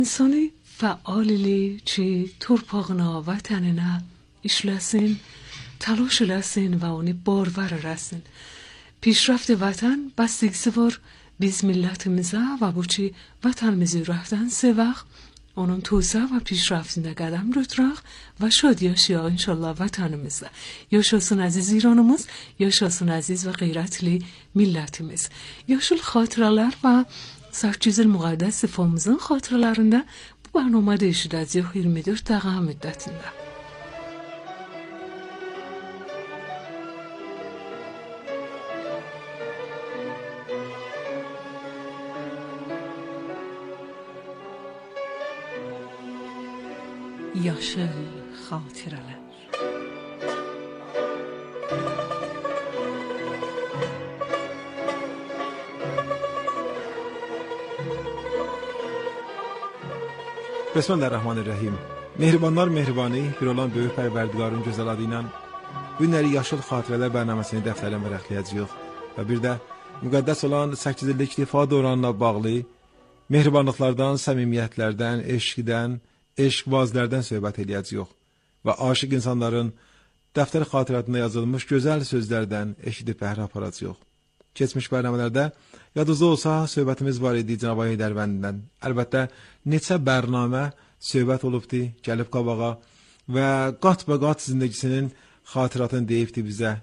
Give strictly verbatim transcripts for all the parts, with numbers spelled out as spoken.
İnsani fəalilik ki, torpağına, vətəninə işləsin, تلاش eləsin və onu barvar eləsin. پیشرفت وطن بستگی var biz millətimizə və bu ki, vətənimizi ürəkdən sevək, onun توسعه və پیشرفتində qədəm götürək və şad yaşayaq inşallah vətənimizdə. Yaşasın əziz İranımız, yaşasın əziz və qeyrətli millətimiz. Yaşıl xatirələr və Sərkizil Müqəddəs Sifamızın xatirələrində bu bərnamədə eşidəcəyik iyirmi dörd dəqiqə müddətində. Yaşıl xatirələr. Bismillahirrahmanirrahim. Mehribanlar mehribanı, bir olan böyük pərverdigarın gözəl adı ilə bu günləri Yaşıl Xatirələr bərnaməsini dəftərdən vərəqləyəcəyik və bir də müqəddəs olan səkkiz illik ifa dövrünə bağlı mehribanlıqlardan, səmimiyyətlərdən, eşqdən, eşqbazlərdən söhbət eləyəcəyik və aşıq insanların dəftər xatirətində yazılmış gözəl sözlərdən eşidib bəhrə aparacağıq. Keçmiş bərnamələrdə yadınızda olsa söhbətimiz var idi Cənab Heydərvəndindən. Əlbəttə neçə bərnamə söhbət olubdu, gəlib qabağa və qat-bə-qat zindəgisinin xatiratını deyibdi bizə.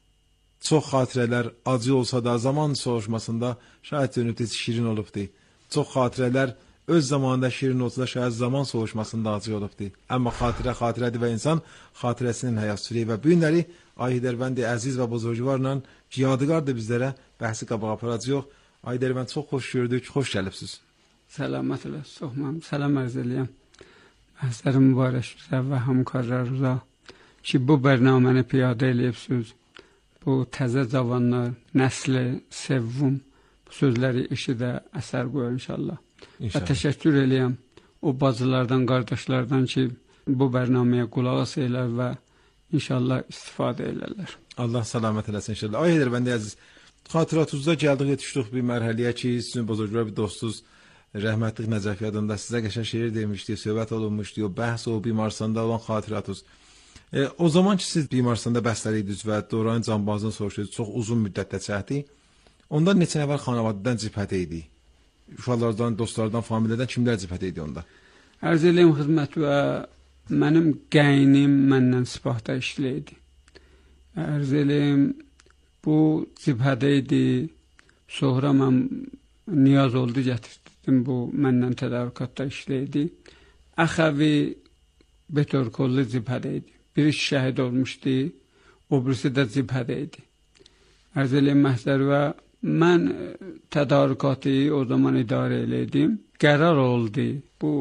Çox xatirələr acı olsa da zaman soğuşmasında şayət dönübdə şirin olubdu. Çox xatirələr öz zamanında şirin olsa da şayət zaman soğuşmasında acı olubdu. Amma xatirə xatirədir və insan xatirəsinin həyat sürüyor və bu günləri Heydərvəndi əziz və buzurcularla yadigardır bizlərə bəhsi qabağa aparacaq. Heydərvənd çox xoş gördük, xoş gəlibsiz. Səlamət elə, soxmam, səlam ərz eləyəm. Bəhsləri mübarək bizə və həmkarlarımıza ki, bu bərnaməni piyadə eləyibsiniz. Bu təzə cavanlar, nəsli, sevvum, bu sözləri eşidə əsər qoyur inşallah. İnşallah. Və təşəkkür eləyəm o bacılardan, qardaşlardan ki, bu bərnaməyə qulaq asırlar və İnşallah istifadə elərlər. Allah salamet eləsin inşallah. Ay Heydərvəndi əziz, xatiratınızda gəldik, yetişdik bir mərhələyə ki, sizin bozorglar bir dostunuz rəhmətlik Nəcəfi adında sizə qəşəng şeir demişdi, söhbət olunmuşdu, o bəhs o bimarstanda olan xatiratınız. E, o zaman ki, siz bimarstanda bəsləriydiniz və Doran Canbazını soruşdunuz, çox uzun müddətdə çəkdi. Ondan neçə nəfər xanavadadan cibhədə idi? Uşaqlardan, dostlardan, familiyadan kimlər cibhədə idi onda? Ərz eləyim xidmət və mənim qəynim məndən sipahda işləyirdi. Ərz eləyim, bu cibhədə idi, sonra mən niyaz oldu gətirdim, bu məndən tədavüqatda işləyirdi. Əxəvi betörkollu cibhədə idi. Biri şəhid olmuşdu, o birisi də cibhədə idi. Ərz eləyim məhzər və mən tədarükatı o zaman idarə elədim. Qərar oldu bu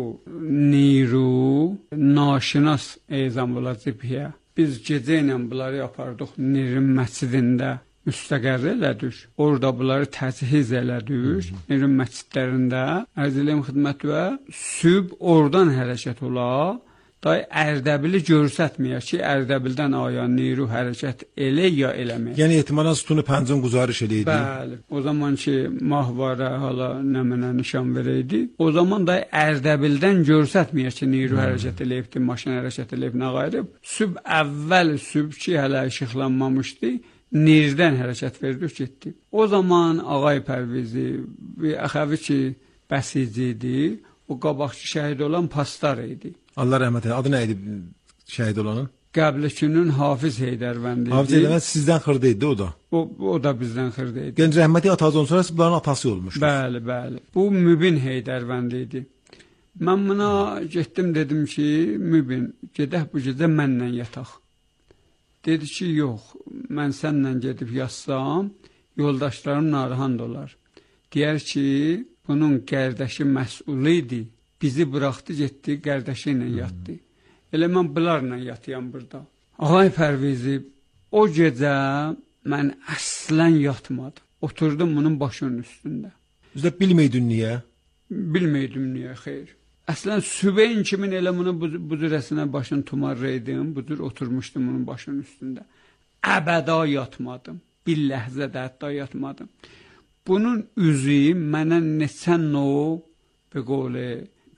Niru naşinas ezam olacaq ya. Biz gecə ilə bunları yapardıq Nirin məscidində müstəqər elədik. Orada bunları təchiz elədik. Nirin məscidlərində ərz eləyim xidmət və süb oradan hərəkət ola. Day Ərdəbili görsətməyək ki, Ərdəbildən ayan Niru hərəkət elə ya eləməyək. Yəni ehtimalən sütunu pəncin quzarış eləydi. Bəli. O zaman ki, mahvara hala nəmənə nişan verəydi. O zaman da Ərdəbildən görsətməyək ki, Niru hmm. hərəkət eləyibdi, maşın hərəkət eləyib, nə qayıb. Süb əvvəl süb ki, hələ işıqlanmamışdı, Nirdən hərəkət verdik, getdi. O zaman Ağay Pərvizi, əxəvi ki, bəsici idi, o qabaqçı şəhid olan pastar idi. Allah rəhmət eylesin. Adı nə idi şəhid olanın? Qəblikünün Hafiz Heydərvəndi idi. Hafiz Heydərvənd sizdən xırda idi o da? O, o da bizdən xırda idi. Yəni rəhməti atazdan sonra bunların atası olmuşdur. Bəli, bəli. Bu Mübin Heydərvəndi idi. Mən buna getdim, dedim ki, Mübin, gedək bu gecə mənlə yataq. Dedi ki, yox, mən sənlə gedib yatsam, yoldaşlarım narahat olar. Deyər ki, bunun qərdəşi məsul idi. Bizi bıraxdı, getdi, qardaşı ilə yatdı. Elə mən bunlarla yatıyam burada. Ağay Pərvizi, o gecə mən əslən yatmadım. Oturdum bunun başının üstündə. Üzdə bilməydin niyə? Bilməydim niyə, xeyr. Əslən sübeyin kimin elə bunu bu cürəsinə başını tumarraydım, budur oturmuşdum bunun başının üstündə. Əbəda yatmadım. Bir ləhzədə hətta yatmadım. Bunun üzü mənə neçən o, be qovli,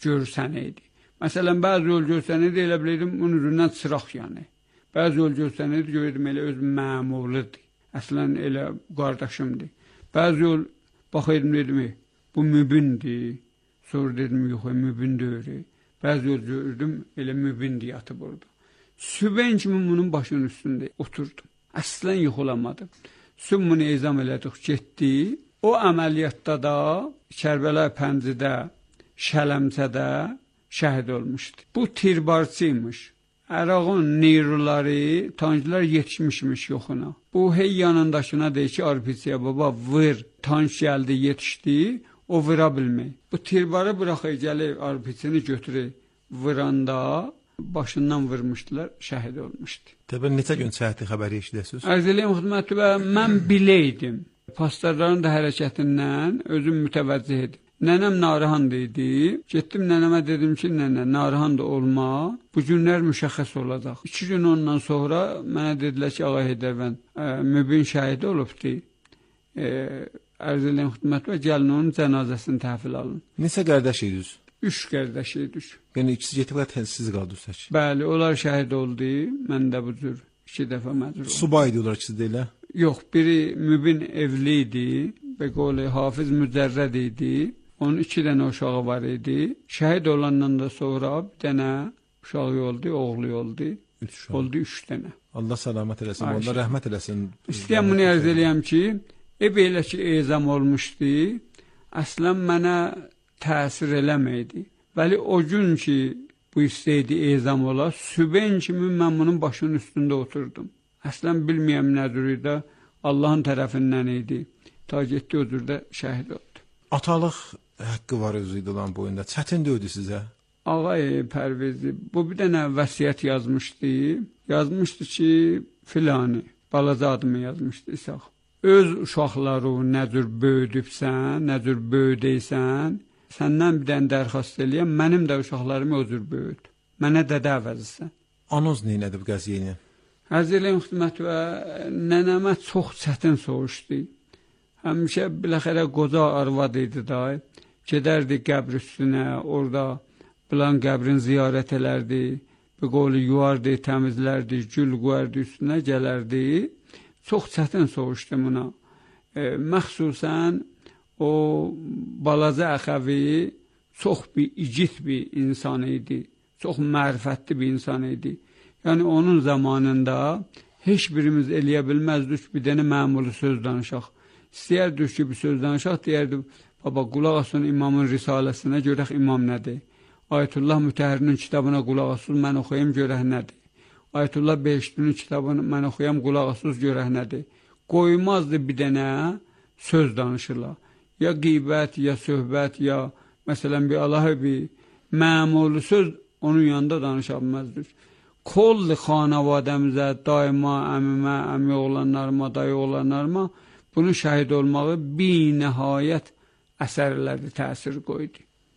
görsənə idi. Məsələn, bəzi yol görsənə idi, elə bilirdim, onun üzündən çıraq yanı. Bəzi yol görsənə idi, gördüm, elə öz məmurludur. Əslən, elə qardaşımdır. Bəzi yol baxıyordum, dedim, bu mübindir. Sonra dedim, yox, mübin deyil. Bəzi yol gördüm, elə mübindir yatıb orada. Sübən kimi bunun başının üstündə oturdum. Əslən yıxılamadım. Sübən bunu ezam elədik, getdi. O əməliyyatda da Kərbəla Pəncidə, Şələmçədə şəhid olmuşdu. Bu tirbarçıymış. Ərağın neyruları, tanklar yetişmişmiş yoxuna. Bu hey yanındakına deyir ki, Arpisiya baba vır, tank gəldi, yetişdi, o vıra bilmək. Bu tirbarı bıraxır, gəlir Arpisini götürür, vıranda başından vurmuşdular, şəhid olmuşdu. Təbii neçə gün səhəti xəbəri eşidəsiniz? Ərz eləyim xidməti və mən biləydim. Pastorların da hərəkətindən özüm mütəvəccih edim. Nənəm Narahandı idi. Getdim nənəmə dedim ki, nənə, Narahan da olma. Bu günlər müşəxəs olacaq. İki gün ondan sonra mənə dedilər ki, Ağa Heydərvənd e, mübin şəhid olubdu. E, ərz eləyim xidməti və gəlin onun cənazəsini təhvil alın. Neçə qardaş idiniz? Üç qardaş idik. Yəni ikisi getiblər, tənsiz qaldınız. Bəli, onlar şəhid oldu. Mən də bu cür iki dəfə məcbur oldum. Subay idilər ikisi də elə? Yox, biri mübin evli idi. Və qolu Hafiz Mücərrəd idi. Onun iki dənə uşağı var idi. Şəhid olandan da sonra bir dənə uşağı oldu, oğlu oldu. Üç uşaq. Oldu üç dənə. Allah salamat eləsin, Allah rəhmət eləsin. İstəyəm bunu ərz eləyəm ki, e belə ki, ezam olmuşdu. Əslən mənə təsir eləməydi. Vəli o gün ki, bu istəydi ezam ola, sübən kimi mən bunun başının üstündə oturdum. Əslən bilməyəm nədir idi, Allahın tərəfindən idi. Ta getdi o cürdə şəhid oldu. Atalıq haqqı var özü idi olan boyunda. Çətin döydü sizə? Ağay Pərvizi, bu bir dənə vəsiyyət yazmışdı. Yazmışdı ki, filanı, balaca adımı yazmışdı İsaq. Öz uşaqları nə cür böyüdübsən, nə cür böyüdəysən, səndən bir dənə dərxast eləyəm, mənim də uşaqlarımı o cür böyüd. Mənə dədə əvəzisən. Anons neynədir bu qəziyyəni? Ərz eləyim xidmət və nənəmə çox çətin soğuşdu. Həmişə biləxərə qoca arvad idi da, gedərdi qəbr üstünə, orada filan qəbrin ziyarət elərdi, bir qolu yuvardı, təmizlərdi, gül qoyardı üstünə, gələrdi. Çox çətin soğuşdu buna. E, məxsusən o balaca əxəvi çox bir igid bir insan idi, çox mərifətli bir insan idi. Yəni onun zamanında heç birimiz eləyə bilməzdik bir dənə məmulu söz danışaq. İstəyərdik ki, bir söz danışaq, deyərdi, baba, qulaq asın imamın risaləsinə, görək imam nədir? Ayətullah Mütəhhirinin kitabına qulaq asın, mən oxuyam, görək nədir? Ayətullah Behiştinin kitabını mən oxuyam, qulaq asın, görək nədir? Qoymazdı bir dənə söz danışırlar. Ya qeybət, ya söhbət, ya məsələn bir Allahı bir məmulu söz onun yanında danışa bilməzdik. Kolli xanavadəmizə, daima əmimə, əmi oğlanlarıma, dayı oğlanlarıma bunun şəhid olmağı bir nəhayət əsərlərdə təsir qoydu.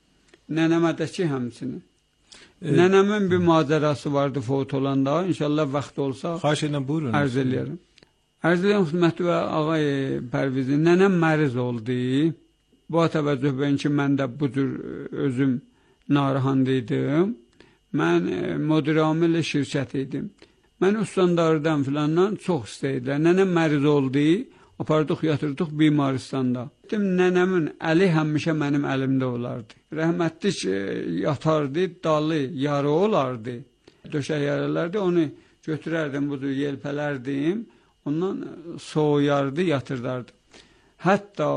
Nənəmədəki həmsini. E, Nənəmin bir macərası vardı fot olanda, inşallah vaxt olsa xahiş edirəm, buyurun. Ərz eləyərəm. Ərz eləyəm xidməti və Ağay Pərvizi, nənəm məriz oldu. Bu təvəccüh bəyin ki, mən də bu cür özüm narahandıydım. Mən müdir-amil şirkət idim. Mən ustandardan filandan çox istəyirlər. Nənəm məriz oldu. Apardıq, yatırdıq bimaristanda. Nənəmin əli həmişə mənim əlimdə olardı. Rəhmətlik yatardı, dalı, yarı olardı. Döşək yarılardı, onu götürərdim, budur, yelpələrdim. Ondan soğuyardı, yatırdardı. Hətta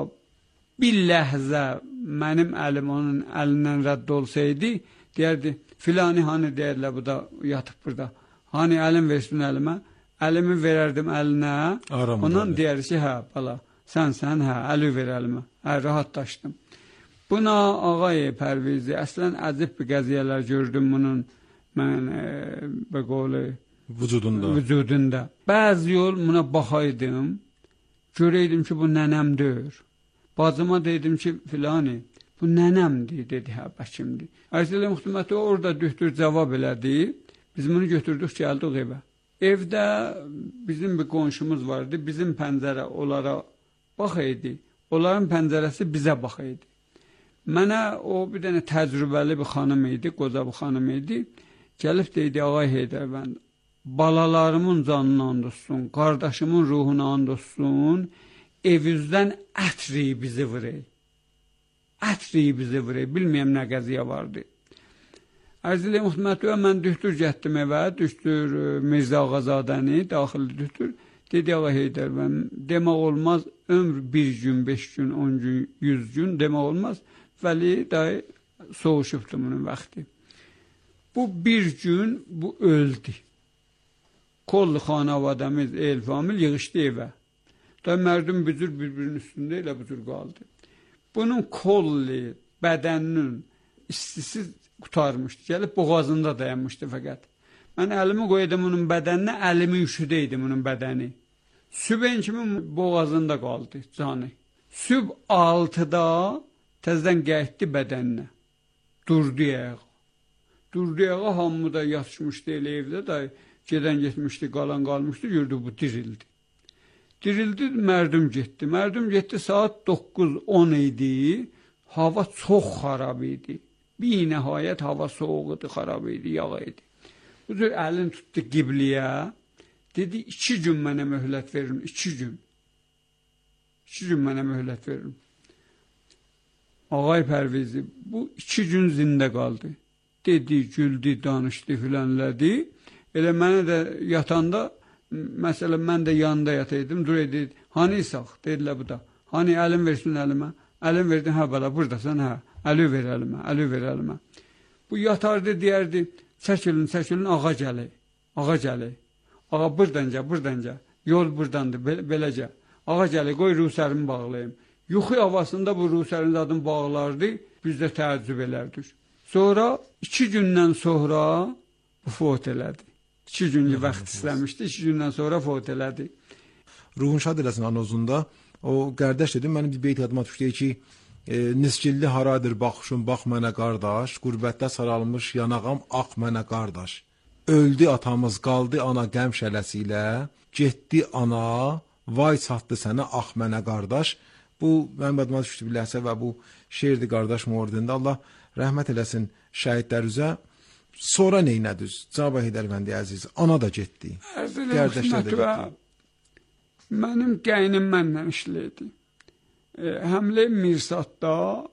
bir ləhzə mənim əlim onun əlindən rədd olsaydı, deyərdi, filani hani deyərlər, bu da yatıb burada. Hani əlim versin əlimə? Əlimi verərdim əlinə, Aramı ondan deyər ki, hə, bala, sən, sən, hə, əli ver əlimə. Hə, rahatlaşdım. Buna Ağay Pərvizi, əslən əcib bir qəziyyələr gördüm bunun, mən, e, bə qolu, vücudunda. vücudunda. Bəzi yol buna baxaydım, görəydim ki, bu nənəmdir. Bacıma deydim ki, filani, bu nənəmdir, dedi, hə, bəkimdir. Ərzələ müxtüməti orada dühtür cavab elədi, biz bunu götürdük, gəldik evə. Evdə bizim bir qonşumuz vardı, bizim pəncərə onlara bax idi, onların pəncərəsi bizə bax idi. Mənə o bir dənə təcrübəli bir xanım idi, qoca bir xanım idi. Gəlib deydi, Ağay Heydərbənd, balalarımın canına and olsun, qardaşımın ruhuna and olsun, evinizdən ətri bizi vurey. Ətri bizi vurey, bilməyəm nə qəziyə vardı. Ərzili Muhmətüvə mən dühtür getdim evə, dühtür Mirzə Ağazadəni, daxili dühtür. Dedi, Ağa Heydərbənd, demək olmaz, ömr bir gün, beş gün, on gün, yüz gün demək olmaz. Vəli dayı soğuşubdu bunun vaxtı. Bu bir gün, bu öldü. Kollu xanavadəmiz, el famil yığışdı evə. Da mərdum bücür bir-birinin üstündə elə bücür qaldı. Bunun kolli, bədəninin istisi qutarmışdı. Gəlib boğazında dayanmışdı fəqət. Mən əlimi qoydum onun bədəninə, əlimi üşüdəydim onun bədəni. Sübən kimi boğazında qaldı canı. Süb altıda təzdən gəldi bədəninə. Durdu ayağa. Durdu ayağa, hamı da yatışmışdı elə evdə da, gedən getmişdi, qalan qalmışdı, gördü bu dirildi. Dirildi, mərdum getdi. Mərdum getdi, saat doqquz on idi, hava çox xarab idi. Bir nəhayət hava soğuq idi, xarab idi, yağ idi. Bu cür əlini tutdu qibliyə, dedi, iki gün mənə möhlət verin, iki gün. İki gün mənə möhlət verin. Ağay Pərvizi, bu iki gün zində qaldı. Dedi, güldü, danışdı, filənlədi. Elə mənə də yatanda, məsələn, mən də yanında yataydım, dur dedi, hani sağ, dedilər bu da. Hani əlim versin əlimə, əlim verdin, hə bala, buradasan, hə, əli ver əlimə, əli ver əlimə. Bu yatardı, deyərdi, çəkilin, çəkilin, ağa gəli, ağa gəli. Ağa burdanca, burdanca, yol burdandır, be beləcə. Ağa gəli, qoy ruhsərimi bağlayayım. Yuxu havasında bu ruhsərin adını bağlardı, biz də təəccüb elərdik. Sonra, iki gündən sonra bu fot elədi. İki günlük vaxt istəmişdi, iki gündən sonra fot elədi. Ruhun şad eləsin anozunda, o qardaş dedim, mənim bir beyt yadıma düşdü ki, e, nisgilli haradır baxışım, bax mənə qardaş, qürbətdə saralmış yanağam, ax mənə qardaş. Öldü atamız, qaldı ana qəm şələsi ilə, getdi ana, vay çatdı sənə, ax mənə qardaş. Bu, mənim adıma düşdü bir ləhsə və bu şeirdi qardaş muordində. Allah rəhmət eləsin şəhidlər üzə. Sonra neynədiniz? Cavab Heydərbəndi əziz, ana da getdi. Qardaşlar da getdi. Mənim qaynim mənlə işləyirdi. E, həmlə Mirsatda,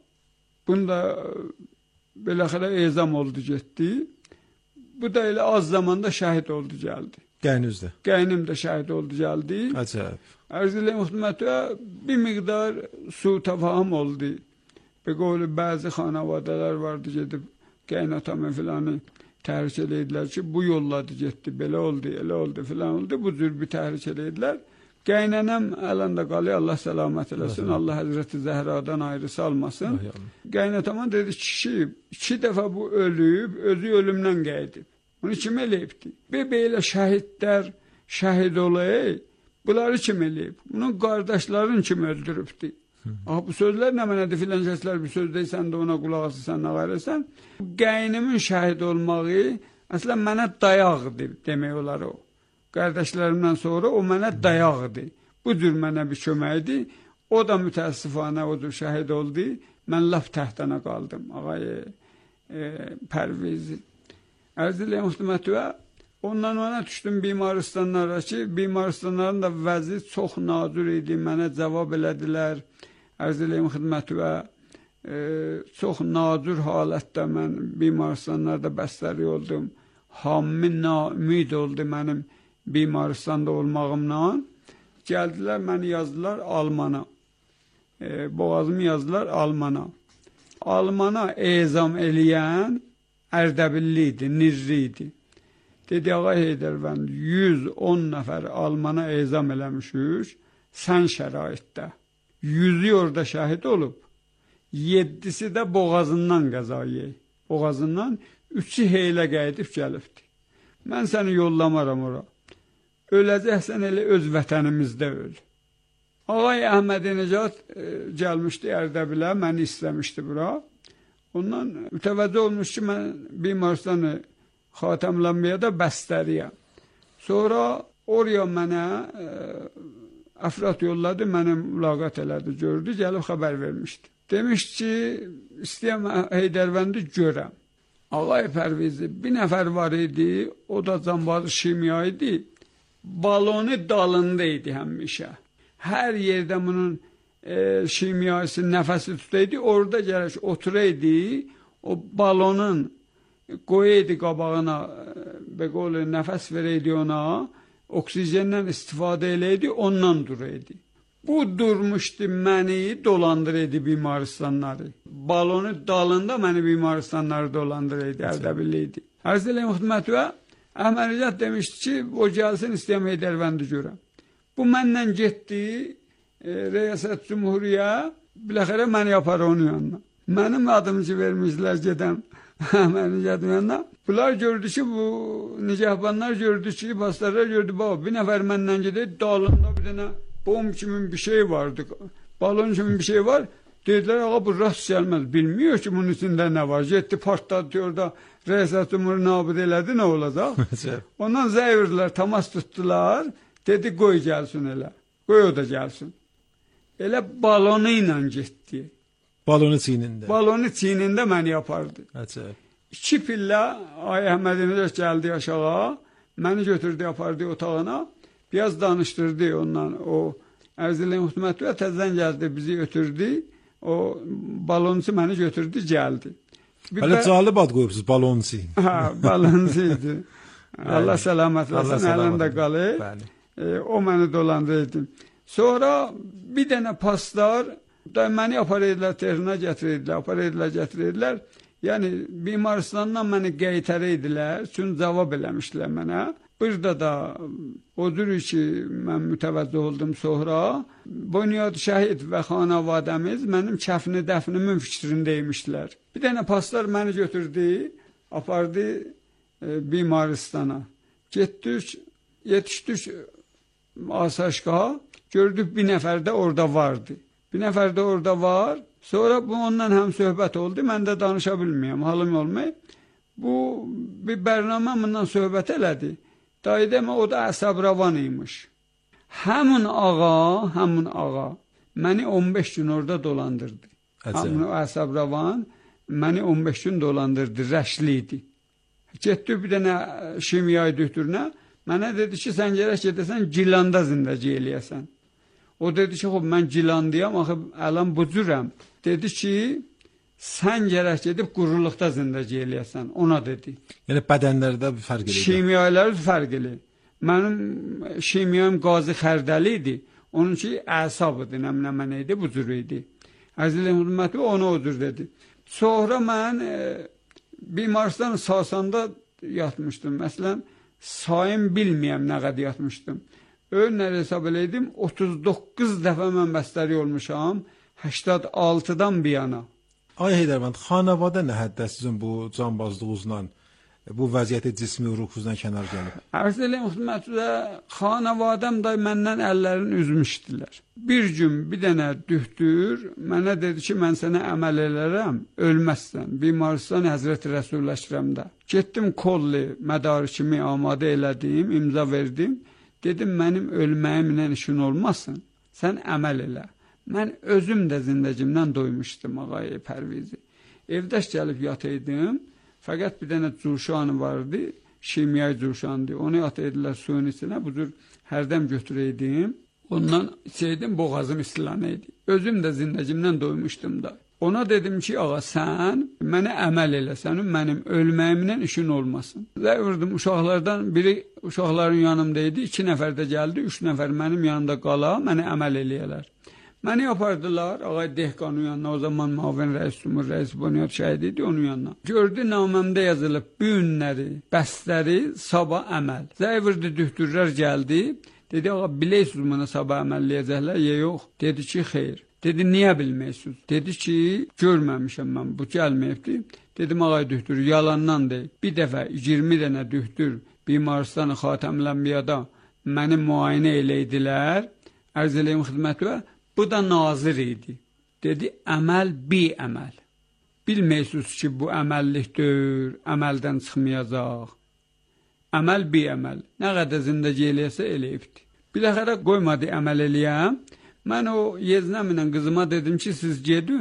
bunda beləxərə ezam oldu, getdi. Bu da elə az zamanda şəhid oldu, gəldi. Qəynizdə? Qaynim də şəhid oldu, gəldi. Əcəb. Ərzili Muhmətə bir miqdar su tafahım oldu. Bir qovlu bəzi xanavadələr vardı, gedib qaynatamı filanı təhrik eləyidilər ki, bu yolladı getdi, belə oldu, elə oldu, filan oldu. Bu cür bir təhrik eləyidilər. Qaynanam əlində qalıyor, Allah səlamət eləsin, Allah Həzrəti Zəhradan ayrı salmasın. Qaynatama dedi, kişi iki dəfə bu ölüb, özü ölümdən qayıdıb. Bunu kim eləyibdi? Bir belə şəhidlər şəhid olayı, bunları kim eləyib? Bunun qardaşların kim öldürübdü? Ah, bu sözlər nə mənədir, filan kəslər bir söz deysən də ona qulaq asırsan, nə qayrəsən. Qaynimin şəhid olmağı əslən mənə dayaqdır, demək olar o. Qardaşlarımdan sonra o mənə dayaqdır. Bu cür mənə bir köməkdir. O da mütəəssifanə o cür şəhid oldu. Mən laf təhtənə qaldım, ağay e, Pərvizi. Ərzili Muhmətüvə, ondan ona düşdüm bimaristanlara ki, bimaristanların da vəzi çox nadir idi, mənə cavab elədilər. Ərziləyim xidmətüvə, e, çox nadir halətdə mən bimaristanlarda bəstəri oldum. Hammi naümid oldu mənim bimaristanda olmağımla. Gəldilər, məni yazdılar Almana. E, boğazımı yazdılar Almana. Almana ezam eləyən Ərdəbilli idi, Nirri idi. Dedi, Ağa Heydərbənd, yüz on nəfər Almana ezam eləmişik, sən şəraitdə. Yüzü orada şəhid olub, yeddisi də boğazından qəzayı. Boğazından üçü heylə qayıdıb gəlibdi. Mən səni yollamaram ora. Öləcəksən elə öz vətənimizdə öl. Ağay Əhməd Necat e, gəlmişdi Ərdəbilə, məni istəmişdi bura. Ondan mütəvəccüh olmuş ki, mən bimaristanı xatəmlənməyə də bəstəriyəm. Sonra oraya mənə e, əfrat yolladı, mənə mülaqat elədi, gördü, gəlib xəbər vermişdi. Demiş ki, istəyəm Heydərbəndi görəm. Ağay Pərvizi, bir nəfər var idi, o da cambazı şimya idi. Balonu dalında idi həmişə. Hər yerdə bunun e, şimyası nəfəsi tutaydı, orada gərək oturaydı, o balonun qoyaydı qabağına, və qolu nəfəs verəydi ona, oksijenden istifadə eləydi, ondan duraydı. Bu durmuşdu məni dolandıraydı bimaristanları. Balonu dalında məni bimaristanları dolandıraydı, Ərdəbilliydi. Ərz eləyim xidmətə, Əhməd demişdi ki, o gəlsin istəyəm Heydərbəndi görəm. Bu məndən getdi, e, Rəyasət Cumhuriyə, biləxərə məni yapar onun yanına. Mənim adımı ki vermişlər gedəm Əhmədin yanına. Bunlar gördü ki, bu nicahbanlar gördü ki, pastarlar gördü, baba, bir nəfər məndən gedir, dalında bir dənə bom kimin bir şey vardı, balon kimin bir şey var. Dediler, ağa bu rast gelmez, bilmiyor ki bunun içinde ne var. Gitti partladı orada, Rəyasət Cumhuri nabid elədi, nə olacaq? Ondan zəvirdiler, temas tuttular, dedi qoy gəlsin elə, qoy o da gəlsin. Elə balonu ilə getdi. Balonu çiynində. Balonu çiynində məni yapardı. Əcəb. İki pillə, ay Əhmədin gəldi aşağı, məni götürdü, yapardı otağına, biraz danışdırdı ondan, o Ərzilin Hütmətü və təzdən gəldi, bizi ötürdü, o balonçu məni götürdü, gəldi. Hələ cəlib ad qoyubsuz, balonçu. Hə, balonçu idi. Allah səlamət versin, əlində qalır. E, o məni dolandırdı. Sonra bir dənə paslar, da məni aparaydılar, Tehrana gətirirdiler, aparaydılar, gətirirdiler. Yəni, bimaristandan məni qeytəriydilər, çünki cavab eləmişdilər mənə. Burada da odur ki, mən mütəvəccüh oldum sonra, Bunyad Şəhid və xanavadəmiz mənim kəfni dəfnimin fikrindəymişdilər. Bir dənə paslar məni götürdü, apardı e, bimaristana. Getdik, yetişdik Asaşqaha, gördük bir nəfər də orada vardı. Bir nəfər də orada var. Sonra bu ondan həm söhbət oldu. Mən də danışa bilməyəm, halım olmayıb. Bu bir bərnamə bundan söhbət elədi. Dayı demə, o da əsəbravan imiş. Həmin ağa, həmin ağa məni on beş gün orada dolandırdı. Həmin o əsəbravan məni on beş gün dolandırdı, rəşli idi. Getdi bir dənə şimyayı dühtürünə. Mənə dedi ki, sən gərək gedəsən, Gilanda zindəci eləyəsən. O dedi ki, mən Gilandiyam, axı ələm bu cürəm. Dedi ki, sən gərək gedib quruluqda zindəci eləyəsən, ona dedi. Yəni bədənlərdə bir fərq eləyir. Şimyalar fərq eləyir. Mənim şimyam qazi xərdəli idi, onun ki, əsab idi, nəmnəmən idi, bu cür idi. Əzilin hürməti ona o cür dedi. Sonra mən e, bimaristan Sasanda yatmışdım. Məsələn, sayım bilməyəm nə qədər yatmışdım. Önləri hesab eləydim, otuz doqquz dəfə mən bəstəri olmuşam, səksən altıdan bir yana. Ay Heydərbənd, xanavadə nə həddə sizin bu canbazlığınızla, bu vəziyyəti cismi ruhunuzdan kənar gəlib? Ərz eləyim xidmətlə, xanavadəm da məndən əllərini üzmüşdülər. Bir gün bir dənə dühtür, mənə dedi ki, mən sənə əməl elərəm, ölməzsən, bimaristan Həzrəti Rəsul Əkrəmdə. Getdim kolli, mədarikimi amadə elədim, imza verdim. Dedim, mənim ölməyimlə işin olmasın, sən əməl elə. Mən özüm də zindəcimdən doymuşdum, ağay Pərvizi. Evdəş gəlib yataydım, fəqət bir dənə cuşanı vardı, şimyayı cuşandı. Onu yataydılar suyun içine, bu cür hərdən götürəydim. Ondan içəydim, boğazım istilanəydi. Özüm də zindəcimdən doymuşdum da. Ona dedim ki, ağa sən mənə əməl elə, sənin mənim ölməyimlə işin olmasın. Zəvirdim, uşaqlardan biri uşaqların yanımdaydı, iki nəfər də gəldi, üç nəfər mənim yanımda qala, mənə əməl eləyələr. Məni yapardılar, ağay Dehqanın yanına, o zaman Mavin Rəis Cumhur Rəis Bunyad Şəhid idi, onun yanına. Gördü, naməmdə yazılıb, bu günləri, bəstləri, sabah əməl. Zəvirdi, dühtürlər gəldi, dedi, ağa, biləysiniz mənə sabah əməlləyəcəklər, ya yox? Dedi ki, xeyr. Dedi, niyə bilməyirsiniz? Dedi ki, görməmişəm mən, bu gəlməyibdi. Dedim, ağay dühtür, yalandan deyil. Bir dəfə iyirmi dənə dühtür bimaristan Xatəmül-Ənbiyada məni müayinə eləydilər, ərz eləyim xidməti və bu da nazir idi. Dedi, əməl bi əməl. Bilməyirsiniz ki, bu əməllikdir, əməldən çıxmayacaq. Əməl bi əməl. Nə qədər zindəci eləyəsə eləyibdir. Biləxərə qoymadı əməl eləyəm. Mən o yeznəmlə qızıma dedim ki, siz gedin,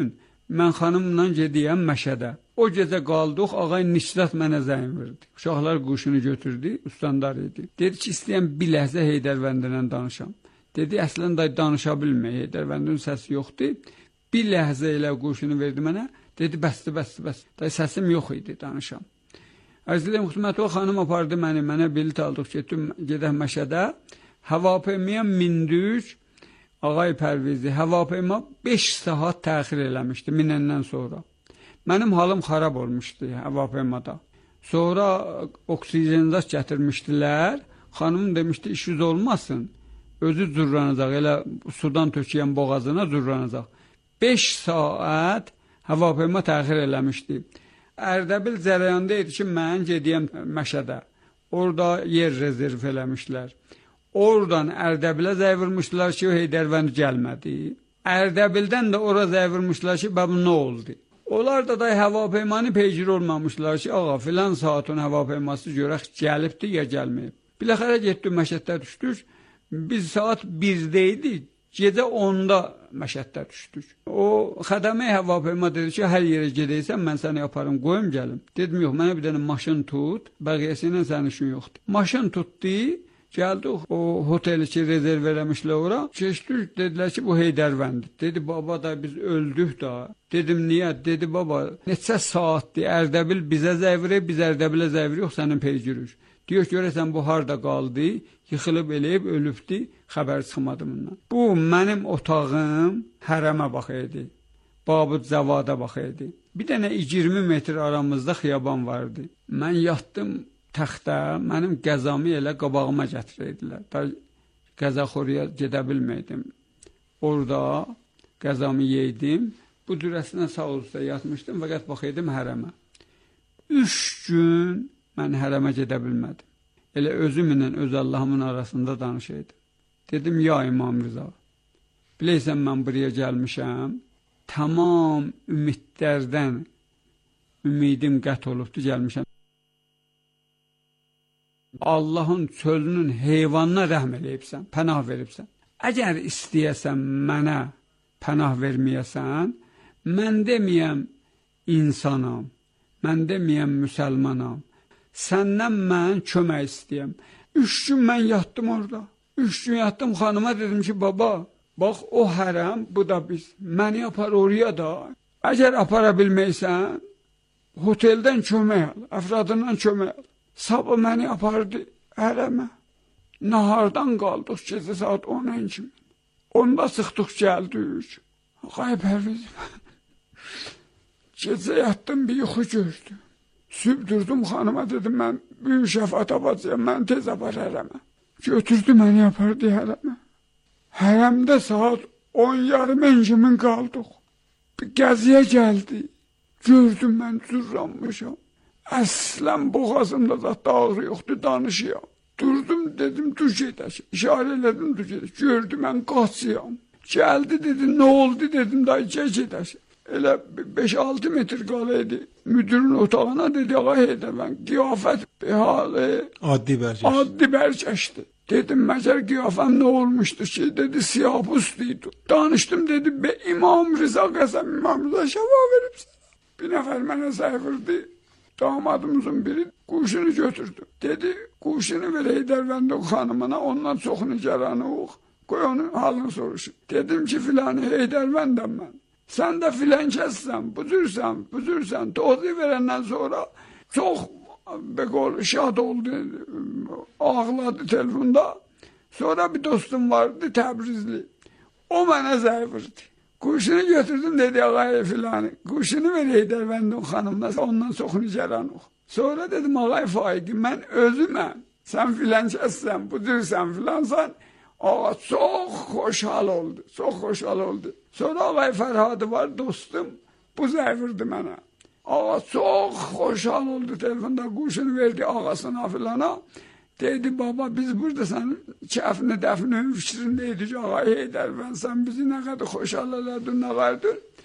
mən xanımla gediyəm Məşədə. O gecə qaldıq, ağay Nisrat mənə zəng verdi. Uşaqlar quşunu götürdü, ustandar idi. Dedi ki, istəyəm bir ləhzə Heydərvəndilə danışam. Dedi, əslən day danışa bilmək, Heydərvəndinin səsi yoxdur. Bir ləhzə ilə quşunu verdi mənə. Dedi, bəsdir, bəsdir, bəsdir. Day səsim yox idi, danışam. Ərzəli Muxtəmətova xanım apardı məni, mənə bilet aldıq, getdim, gedək Məşədə. Həvapeymiyə mindik, ağay Pərvizi, həvapeyma beş saat təxir eləmişdi minəndən sonra. Mənim halım xarab olmuşdu həvapeymada. Sonra oksijenizat gətirmişdilər, xanım demişdi, işiniz olmasın, özü zurranacaq, elə sudan tökəyən boğazına zurranacaq. beş saat həvapeyma təxir eləmişdi. Ərdəbil cərəyanda idi ki, mən gediyəm Məşədə. Orada yer rezerv eləmişlər. Oradan Ərdəbilə zəy vurmuşlar ki, Heydərvənd gəlmədi. Ərdəbildən də ora zəy vurmuşlar ki, bəb nə oldu? Onlar da da həvapeymanı peycir olmamışlar ki, ağa filan saatın həvapeyması görək gəlibdi ya gəlməyib. Biləxərə getdik, Məşəddə düşdük. Biz saat birdə idi, gecə onda Məşəddə düşdük. O xədəmə həvapeyma dedi ki, hər yerə gedəysən, mən səni yaparım, qoyum gəlim. Dedim, yox, mənə bir dənə maşın tut, bəqiyyəsi ilə sənin işin yoxdur. Maşın tutdu, gəldik, o hoteli ki, rezerv eləmişlər ora, keçdik, dedilər ki, bu Heydərvəndir. Dedi, baba da biz öldük da. Dedim, niyə? Dedi, baba, neçə saatdir, Ərdəbil bizə zəvri, biz Ərdəbilə zəvri yox, sənin peycürük. Diyor, görəsən, bu harda qaldı, yıxılıb eləyib, ölübdü, xəbər çıxmadı bundan. Bu, mənim otağım hərəmə baxaydı, Babud Zəvada baxaydı. Bir dənə iyirmi metr aramızda xiyaban vardı. Mən yatdım təxtə, mənim qəzamı elə qabağıma gətirirdilər. Da qəzaxoruya gedə bilməydim. Orada qəzamı yeydim, bu dürəsinə sağ olsa yatmışdım, fəqət baxaydım hərəmə. Üç gün mən hərəmə gedə bilmədim. Elə özümlə öz Allahımın arasında danışaydım. Dedim, ya İmam Rıza, biləysən mən buraya gəlmişəm, tamam ümidlərdən ümidim qət olubdu, gəlmişəm. Allahın çölünün heyvanına rəhm eləyibsən, pənah veribsən. Əgər istəyəsən mənə pənah verməyəsən, mən deməyəm insanam, mən deməyəm müsəlmanam, səndən mən kömək istəyəm. Üç gün mən yatdım orada. Üç gün yatdım, xanıma dedim ki, baba, bax o hərəm, bu da biz. Məni apar oraya da. Əgər apara bilməysən, hoteldən kömək al, əfradından kömək al. Sabah məni apardı hərəmə. Nahardan qaldıq gecə saat ona kimi. Onda sıxdıq gəldik. Ağay Pərvizim, gecə yatdım, bir yuxu gördüm. Süb durdum, xanıma dedim, mən büyük şəfat abacıyam, mən tez apar hərəmə. Götürdü məni apardı hərəmə. Hərəmdə saat on yarımın kimi qaldıq. Bir gəziyə gəldi. Gördüm mən zürranmışam. Əslən boğazımda da ağrı yoxdur, danışıyam. Durdum, dedim, dur gedək. İşarə elədim, dur gedək. Gördü, mən qaçıyam. Gəldi, dedi, nə oldu, dedim, dayı, gəl gedək. Elə beş altı metr qalaydı. Müdürün otağına dedi, ağa Heydərvən, qiyafət halı addi bərgəşdi. Addi bərgəşdi. Dedim, məgər qiyafəm nə olmuşdu ki, dedi, siyahbustuydu. Danışdım, dedi, be İmam Rıza qəsəm, İmam Rıza şəfa verib sənə. Bir nəfər mənə zəvırdı. Damadımızın biri quşunu götürdü. Dedi, quşunu ver Heydərvəndin xanımına, ondan çox nigaranı ox. Qoy onun halını soruşun. Dedim ki, filanı Heydərvəndəm mən. Sən də filan kəssən, büzürsən, büzürsən. Tozu verəndən sonra çox beqol, şad oldu, ağladı telefonda. Sonra bir dostum vardı, Təbrizli. O mənə zəvırdı. Quşunu götürdüm, dedi, ağay filanı, quşunu ver Heydərvəndin xanımına, ondan çox nigaran ox. Sonra dedim, ağay Faiqi, mən özüməm, sən filan kəssən, büzürsən, filansan. Ağa çox xoşhal oldu, çox xoşhal oldu. Sonra ağay Fərhadı var, dostum, bu zəvirdi mənə. Ağa çox xoşhal oldu, telefonda quşunu verdi ağasına filana. Dedi, baba, biz burada sənin kəfini, dəfinin fikrindəydik, ağay Heydərvənd, sən bizi nə qədər xoşhal elədin, nə qədər.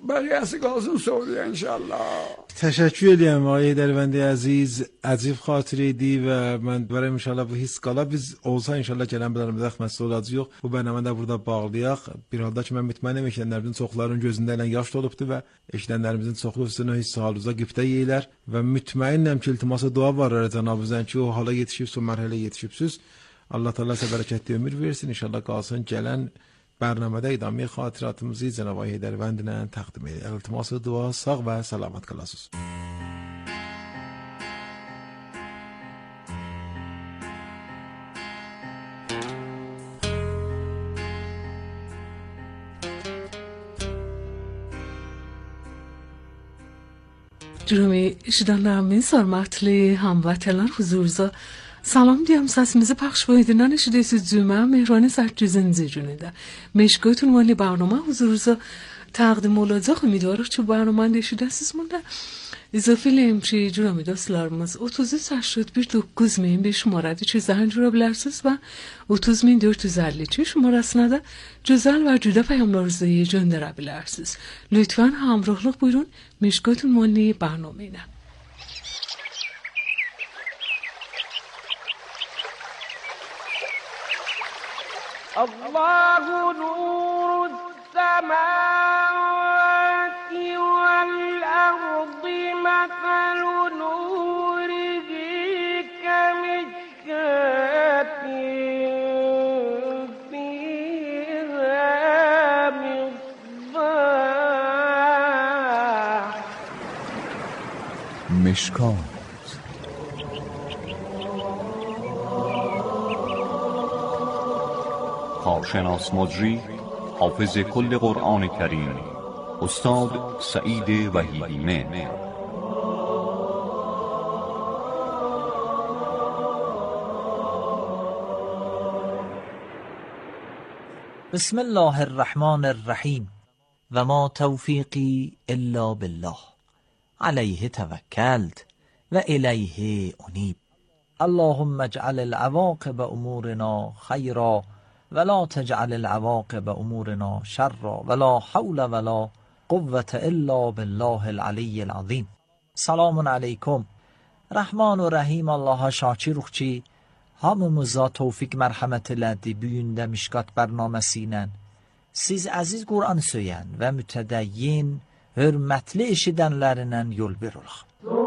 بقیه‌اش kalsın soruya انشالله. تشکر edeyim آقای هیدروندی عزیز. عجیب خاطره دی و ben برای inşallah bu his qala biz olsa inşallah gələn bilərim də məsələ olacaq. Bu bərnamədə burada bağlayaq. Bir halda ki mən mütmənnəm eşidənlərimizin çoxlarının gözündə ilə yaş dolubdu və eşidənlərimizin çoxlu üstünə hiss halınıza qibtə yeyirlər və mütməinnəm ki iltimasa dua var Cənab-ı ki o hala yetişibsiz, o mərhələyə yetişibsiz. Allah Teala sizə bərəkətli ömür versin. İnşallah qalsın gələn برنامه ادامه خاطراتımızı جناب آقای هیدروند ilə təqdim edir. İltimas dua, sağ və salamat qalasınız. Cürümi işidanlarımın sormatlı hamvətənlər huzurunuzda salam deyəm, səsimizi پخش edindən eşidirsiniz cümə mehran səkkizinci günündə. Meşgul ünvanlı برنامه huzurunuzda təqdim olacaq. Ümidvarıq ki برنامəni eşidəsiniz munda. İzafi eləyim ki, cürümi dostlarımız otuz üç هشتاد و یک dokuz min bir şumarədə ki zəng cürə bilərsiniz və otuz min dörd yüz əlli iki şumarasına da gözəl və cüdə peyamlarınızı göndərə bilərsiniz. Lütfən hamrohlıq buyurun Meşgul ünvanlı برنامه ilə. الله نور السماوات والأرض مثل نوره كمشكاة فيها مصباح مشکات کارشناس مجری حافظ کل قرآن کریم استاد سعید وحیدی‌مهر. بسم الله الرحمن الرحیم و ما توفیقی الا بالله علیه توکلت و الیه انیب. اللهم اجعل العواقب امورنا خیرا ولا تجعل العواقب امورنا شرا ولا حول ولا قوة الا بالله العلی العظیم. Selamun aleyküm. Rahman و Rahim Allah'a şakiruq ki hamımıza tevfik mərhəmət elədi bu gündə Mişkat bərnaməsi ilə. Siz əziz Qur'an söyən və mütədəyyin, hörmətli eşidənlərinə yol verirıq.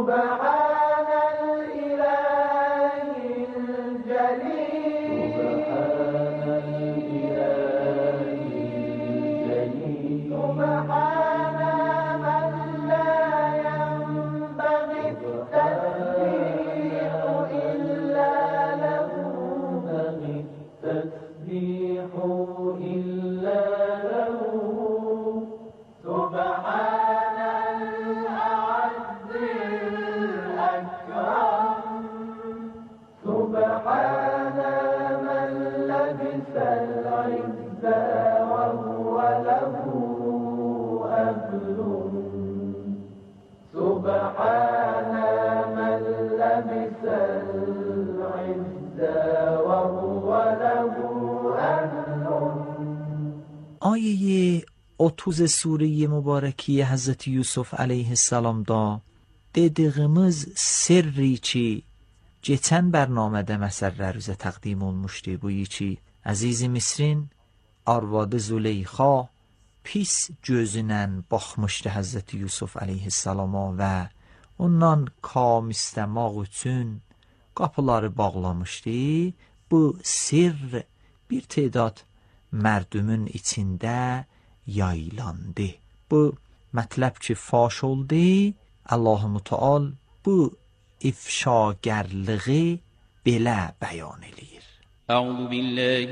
آیه otuz سوره مبارکی Hazreti Yusuf aleyhissalamda dediyimiz sirri ki geçen bərnamədə məsələlər üzə təqdim olmuşdu. Bu ki Əziz Misrin arvadı Züleyxa pis gözünə baxmışdı Hazreti Yusuf aleyhissalama və ondan kam istəmək üçün qapıları bağlamışdı. Bu sirr bir tədat mərdümün içində yaylandı. Bu mətləb ki faş oldu. Allah-u Müteal bu ifşagərliği belə bəyan eləyir. Əuzu billahi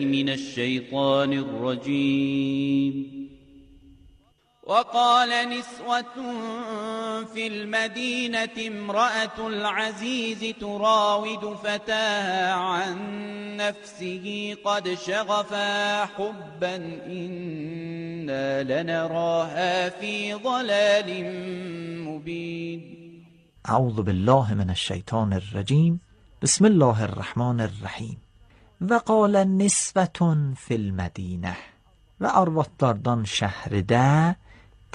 mineşşeytanirracim. وقال نسوة في المدينة امرأة العزيز تراود فتاها عن نفسه قد شغفا حبا إنا لنراها في ضلال مبين. أعوذ بالله من الشيطان الرجيم. بسم الله الرحمن الرحیم. وقال نسوة في المدینه و arvatlardan şəhridə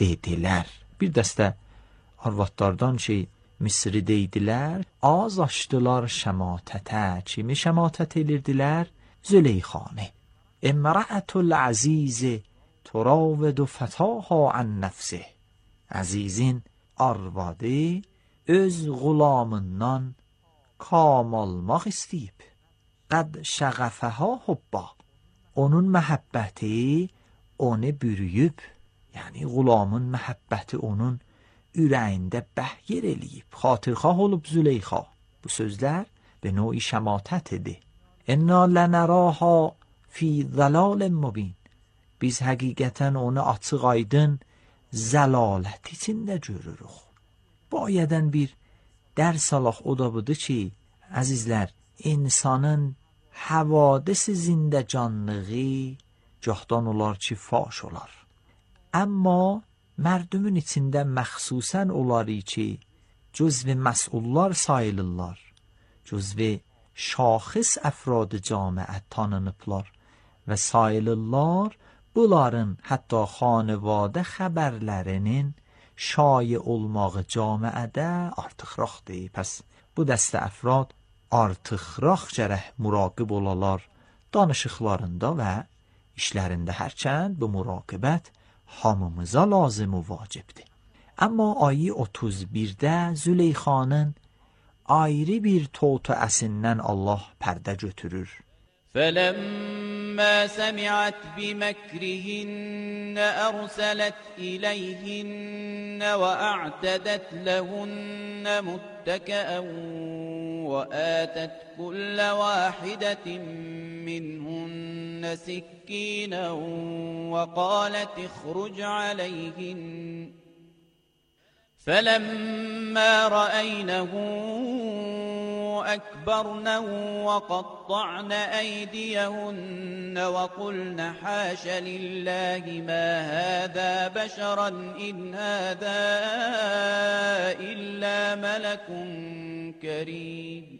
dedilər. Bir dəstə arvadlardan ki, Misri deydilər, az açdılar şəmatətə. Kimi şəmatət edirdilər? Züleyxanı. İmra'atul aziz turavidu fataha an nefsi. Azizin arvadı öz qulamından kam almaq istəyib. Qad şəğəfəha hubba. Onun məhəbbəti onu bürüyüb. Yəni qulamın məhəbbəti onun ürəyində bəhyer eləyib. Xatirxah olub Züleyxa. Bu sözlər به نوعی şəmatət idi. İnna lənəraha fi zəlalin mubin. Biz həqiqətən onu açıq aydın zəlalət içində görürük. Bu ayədən bir dərs alaq, o da budur ki, əzizlər, insanın havadis zində canlığı gahdan olar ki, faş olar. Amma mərdumun içində məxsusən oları ki, cüzv məsullar sayılırlar, cüzv şaxis əfrad camiət tanınıblar və sayılırlar, bunların hətta xanəvadə xəbərlərinin şayi olmağı camiədə artıqraqdır. Pəs bu dəstə əfrad artıqraq gərək muraqib olalar danışıqlarında və işlərində, hərçənd bu muraqibət hamımıza lazım و vacibdir. Amma ayı otuz birdə Züleyxanın ayrı bir totuəsindən Allah pərdə götürür. فَلَمَّا سَمِعَتْ بِمَكْرِهِنَّ أَرْسَلَتْ إِلَيْهِنَّ وَأَعْتَدَتْ لَهُنَّ مُتَّكَأً وَآتَتْ كُلَّ وَاحِدَةٍ مِّنْهُنَّ سِكِّينًا وَقَالَتْ اخْرُجْ عَلَيْهِنَّ فَلَمَّا رَأَيْنَهُ أكبرنه وقطعن أيديهن وقلن حاش لله ما هذا بشرا إن هذا إلا ملك كريم.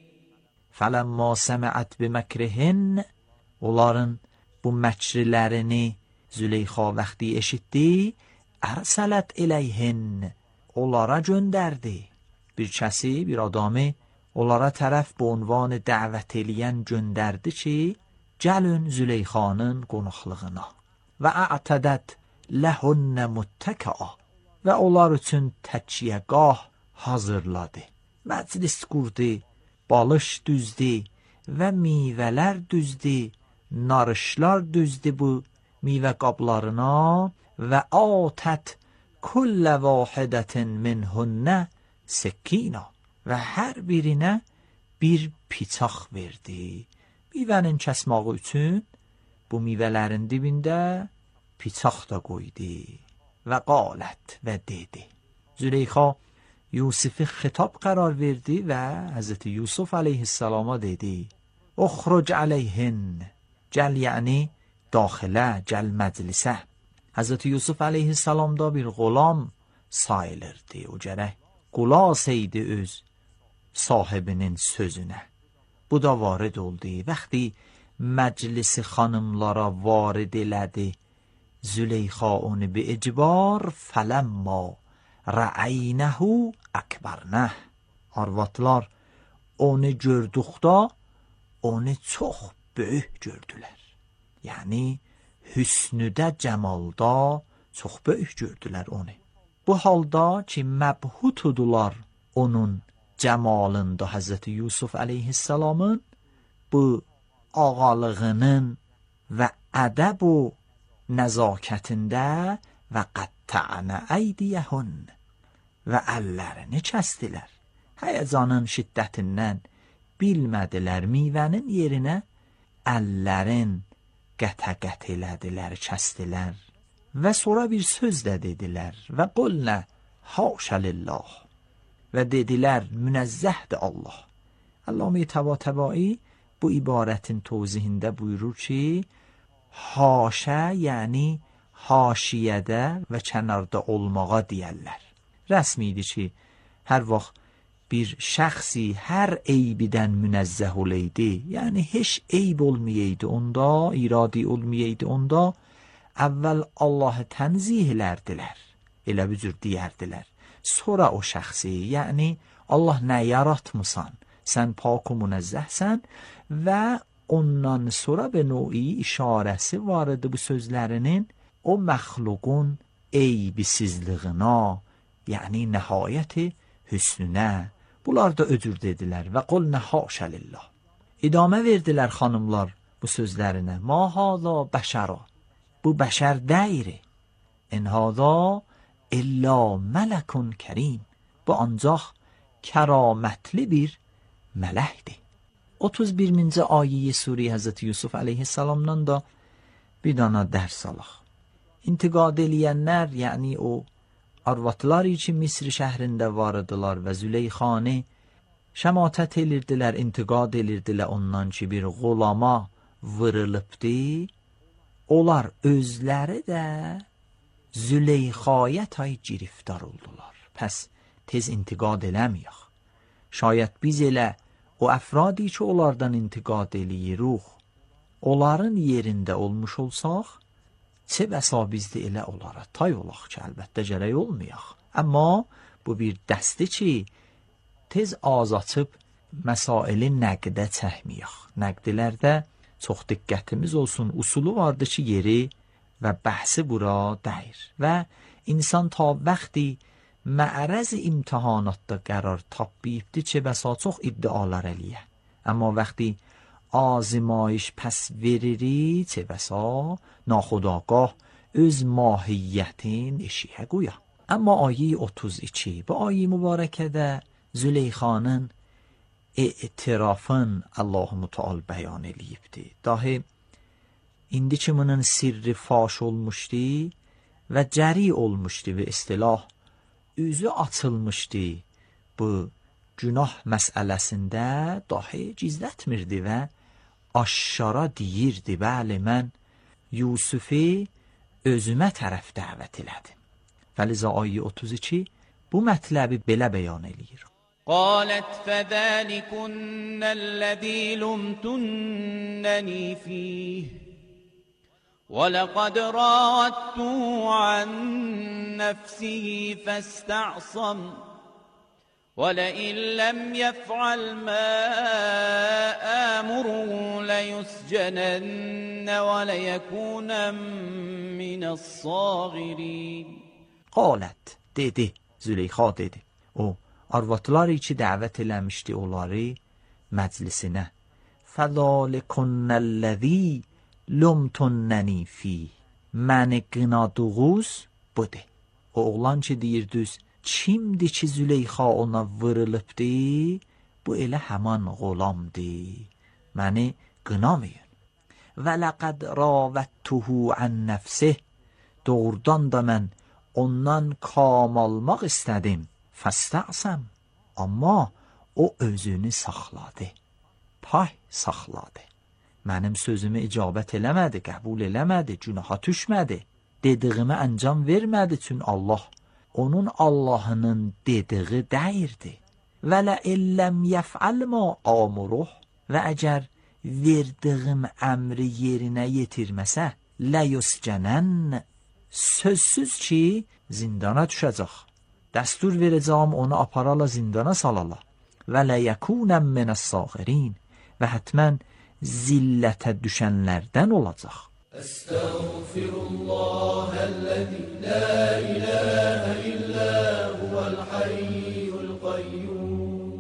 فلما سمعت بمكرهن, onların bu məkrilərini Züleyxa vaxtı eşitdi, ərsələt iləyhin, onlara göndərdi. Bir kəsi, bir adamı onlara tərəf bu unvanı dəvət eləyən göndərdi ki, gəlin Züleyxanın qonaqlığına. Və a'tədət ləhünnə muttəkəa, və onlar üçün təkiyyəgah hazırladı. Məclis qurdu, balış düzdü və meyvələr düzdü, narışlar düzdü bu meyvə qablarına və atət kullə vahidətin minhünnə səkkina, və hər birinə bir piçaq verdi. Meyvənin kəsmağı üçün bu meyvələrin dibində piçaq da qoydu. Və qalət, və dedi. Züleyxa Yusufi xitab qərar verdi və Həzrəti Yusuf aleyhissalama dedi. Uxruc aleyhin, gəl yəni daxilə, gəl məclisə. Həzrəti Yusuf aleyhissalamda bir qulam sayılırdı. O gərək qulas eydi öz sahibinin sözünə. Bu da varid oldu. Vəxti məclisi xanımlara varid elədi Züleyxa onu bi icbar, fələmma rəəynəhu əkbərnəh. Arvatlar onu gördükdə onu çox böyük gördülər. Yəni hüsnüdə, cəmalda çox böyük gördülər onu. Bu halda ki məbhutudular onun cəmalında Həzrəti Yusuf aleyhissalamın, bu ağalığının və ədəb o nəzakətində və qəttə'nə əydiyəhun, və əllərini kəstilər. Həyəcanın şiddətindən bilmədilər, meyvənin yerinə əllərin qətə-qət elədilər, kəstilər. Və sonra bir söz də dedilər. Və qulnə haşə lillah, və dedilər münəzzəhdir Allah. Allame Təbatəbai bu ibarətin tozihində buyurur ki, haşə yəni haşiyədə və kənarda olmağa deyərlər. Rəsmidir ki, hər vaxt bir şəxsi hər eybidən münəzzəh oleydi, yəni heç eyb olmayaydı onda, iradi olmayaydı onda, əvvəl Allahı tənzih elərdilər. elə bir cür deyərdilər. Sonra o şəxsi, yəni Allah nə yaratmısan, sən pak و münezzəhsən və ondan sonra به نوعی işarəsi var idi bu sözlərinin o məxluqun eybisizliyinə, yəni nəhayəti hüsnünə. Bunlar da öcür dedilər və qulnə haşə lillah. İdamə verdilər xanımlar bu sözlərinə. Ma hada bəşəra. Bu bəşər deyri. In hada illa mələkun kərim. Bu ancaq kəramətli bir mələkdir. otuz birinci ayeyi Sure Hazreti Yusuf aleyhisselamdan da bir dana dərs alaq. İntiqad eləyənlər, yəni o arvatlar için Misr şəhrində var idılar və Züleyxanı şəmatət elirdilər, intiqad elirdilər ondan ki bir qulama vırılıbdı. Onlar özləri də Züleyxaya tay giriftar oldular. Pəs tez intiqad eləməyək. Şayət biz elə o əfradi ki onlardan intiqad eləyirik, onların yerində olmuş olsaq, çə bəsa bizdə elə onlara tay olaq ki, əlbəttə gərək olmayaq. Amma bu bir dəsti ki, tez ağız açıb məsaili nəqdə çəkməyək. Nəqdilərdə çox diqqətimiz olsun, usulu vardır ki, yeri və bəhsi bura dəyir. Və insan ta vaxti mərəz imtihanatda qərar tapbiyibdir ki, bəsa çox iddialar eləyə. Amma vaxti azmayış pəs veriri, çə bəsa naxudagah öz mahiyyətin eşiyə qoya. Amma ayi otuz iki, bu ayi mübarəkədə Züleyxanın e'tirafın Allah-u Müteal bəyan eləyibdir. Dahi indi ki bunun sirri faş olmuşdu və cəri olmuşdu və istilah üzü açılmışdı bu günah məsələsində, dahi gizlətmirdi və aşşara deyirdi, bəli mən Yusufi özümə tərəf dəvət elədim. Fəliza ayi otuz iki bu mətləbi belə bəyan eləyir. قالت فذلكن الذي لمتنني فيه ولقد راودته عن نفسه فاستعصم ولئن لم يفعل ما آمره ليسجنن وليكون من الصاغرين. قالت dedi, Züleyxa dedi. O arvatları ki dəvət eləmişdi onları məclisinə. فَذَلِكُنَّ الَّذ۪ي لُمْتُنَّنِي ف۪ي. Məni qınadığız budur. O oğlan ki deyir düz, kimdi ki Züleyxa ona vırılıbdı, bu elə həman qolamdı. Məni qınamayın. وَلَقَدْ رَاوَدتُّهُ عَنْ نَفْسِهِ. Doğrudan da mən ondan kam almaq istədim. Fəstəqsəm. Amma o özünü saxladı. Pay saxladı. Mənim sözümü icabət eləmədi, qəbul eləmədi, günaha düşmədi. Dediyimi əncam vermədi üçün Allah onun Allahının dediği dəyirdi. Və lə illəm yəf'əl mə amuruh. Və əgər verdiyim əmri yerinə yetirməsə, lə yuscənən. Sözsüz ki, zindana düşəcək. Dəstur verəcəm onu aparala zindana salala. Və lə yəkunəm minəs-sağirin. Və hətmən zillətə düşənlərdən olacaq. Estağfirullahəl-ləzi la iləhə illə huvəl-hayyul qayyum.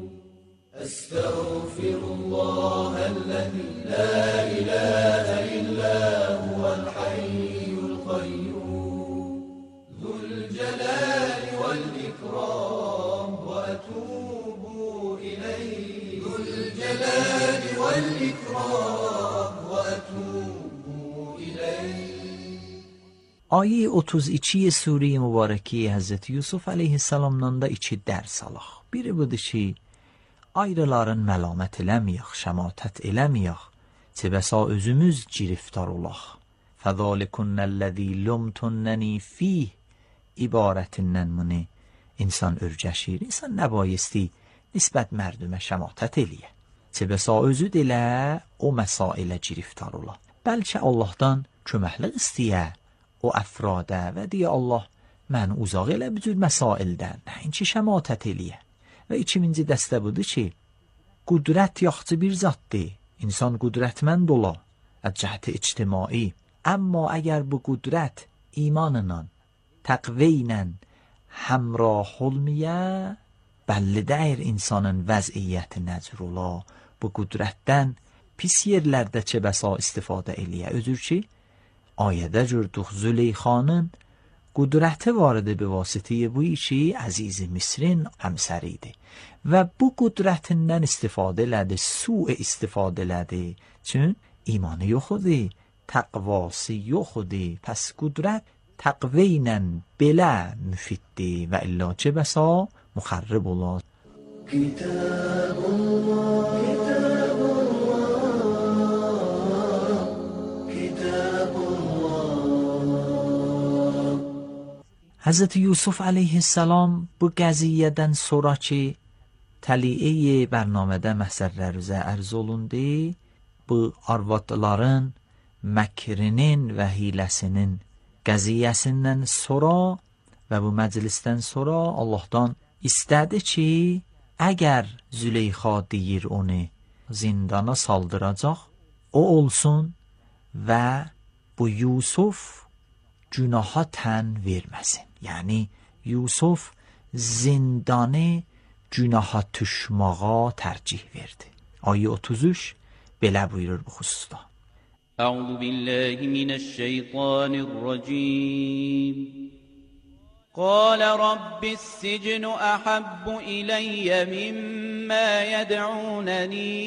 Estağfirullahəl-ləzi la iləhə illə huvəl-hayyul qayyum. Zülcəlal vəl-ikram və ətubu iləyh. Zülcəlal vəl-ikram və ətubu iləyh. Ayə otuz iki Sure-i Mübarəki Həzrəti Yusuf aleyhisselamdan da iki dərs alaq. Biri budur ki, ayrıların məlamət eləməyək, şəmatət eləməyək, çəbəsa özümüz giriftar olaq. Fəzəlikünnəl-ləzi lumtunnəni fih ibarətindən məni insan örgəşir. İnsan nəbayisти nisbət mərdümə şəmatət eləyə. Çəbəsa özü dilə o məsailə giriftar ola. Bəlkə Allahdan köməklik istəyə o əfradə və deyə Allah mən uzaq elə bu cür məsaildən, nəinki şəmatət eləyə. Və ikinci dəstə budur ki, qudrət yaxçı bir zatdır. İnsan qudrətmənd ola, az cəhəti ictimai. Amma əgər bu qudrət imanla, təqvə ilə həmrah olmaya, bəlli deyir insanın vəziyyəti nəcr ola. Bu qudrətdən pis yerlərdə çə bəsa istifadə eləyə. Özür ki, ayədə gördük Züleyxanın qudrəti var idi bi vasitəyə bu işi Əziz Misrin həmsəridir. Və bu qudrətindən istifadə elədi, su istifadə elədi. Çün imanı yox idi, təqvası yox idi. Pəs qudrət təqvə ilə belə müfiddir və illə çə bəsa müxərrib ola. Kitabullah, Hazreti Yusuf aleyhisselam bu qəziyyədən sonra ki, təliyə bərnamədə məsəllərimizə ərz olundu, bu arvadların məkrinin və hiləsinin qəziyyəsindən sonra və bu məclisdən sonra Allahdan istədi ki, əgər Züleyxa deyir onu zindana saldıracaq, o olsun və bu Yusuf günaha tən verməsin. Yəni, Yusuf zindanı günaha düşmağa tərcih verdi. Ayı otuz üç belə buyurur bu xüsusda. Əuzu billahi minəşşeytanirracim. قال رب السجن أحب إلي مما يدعونني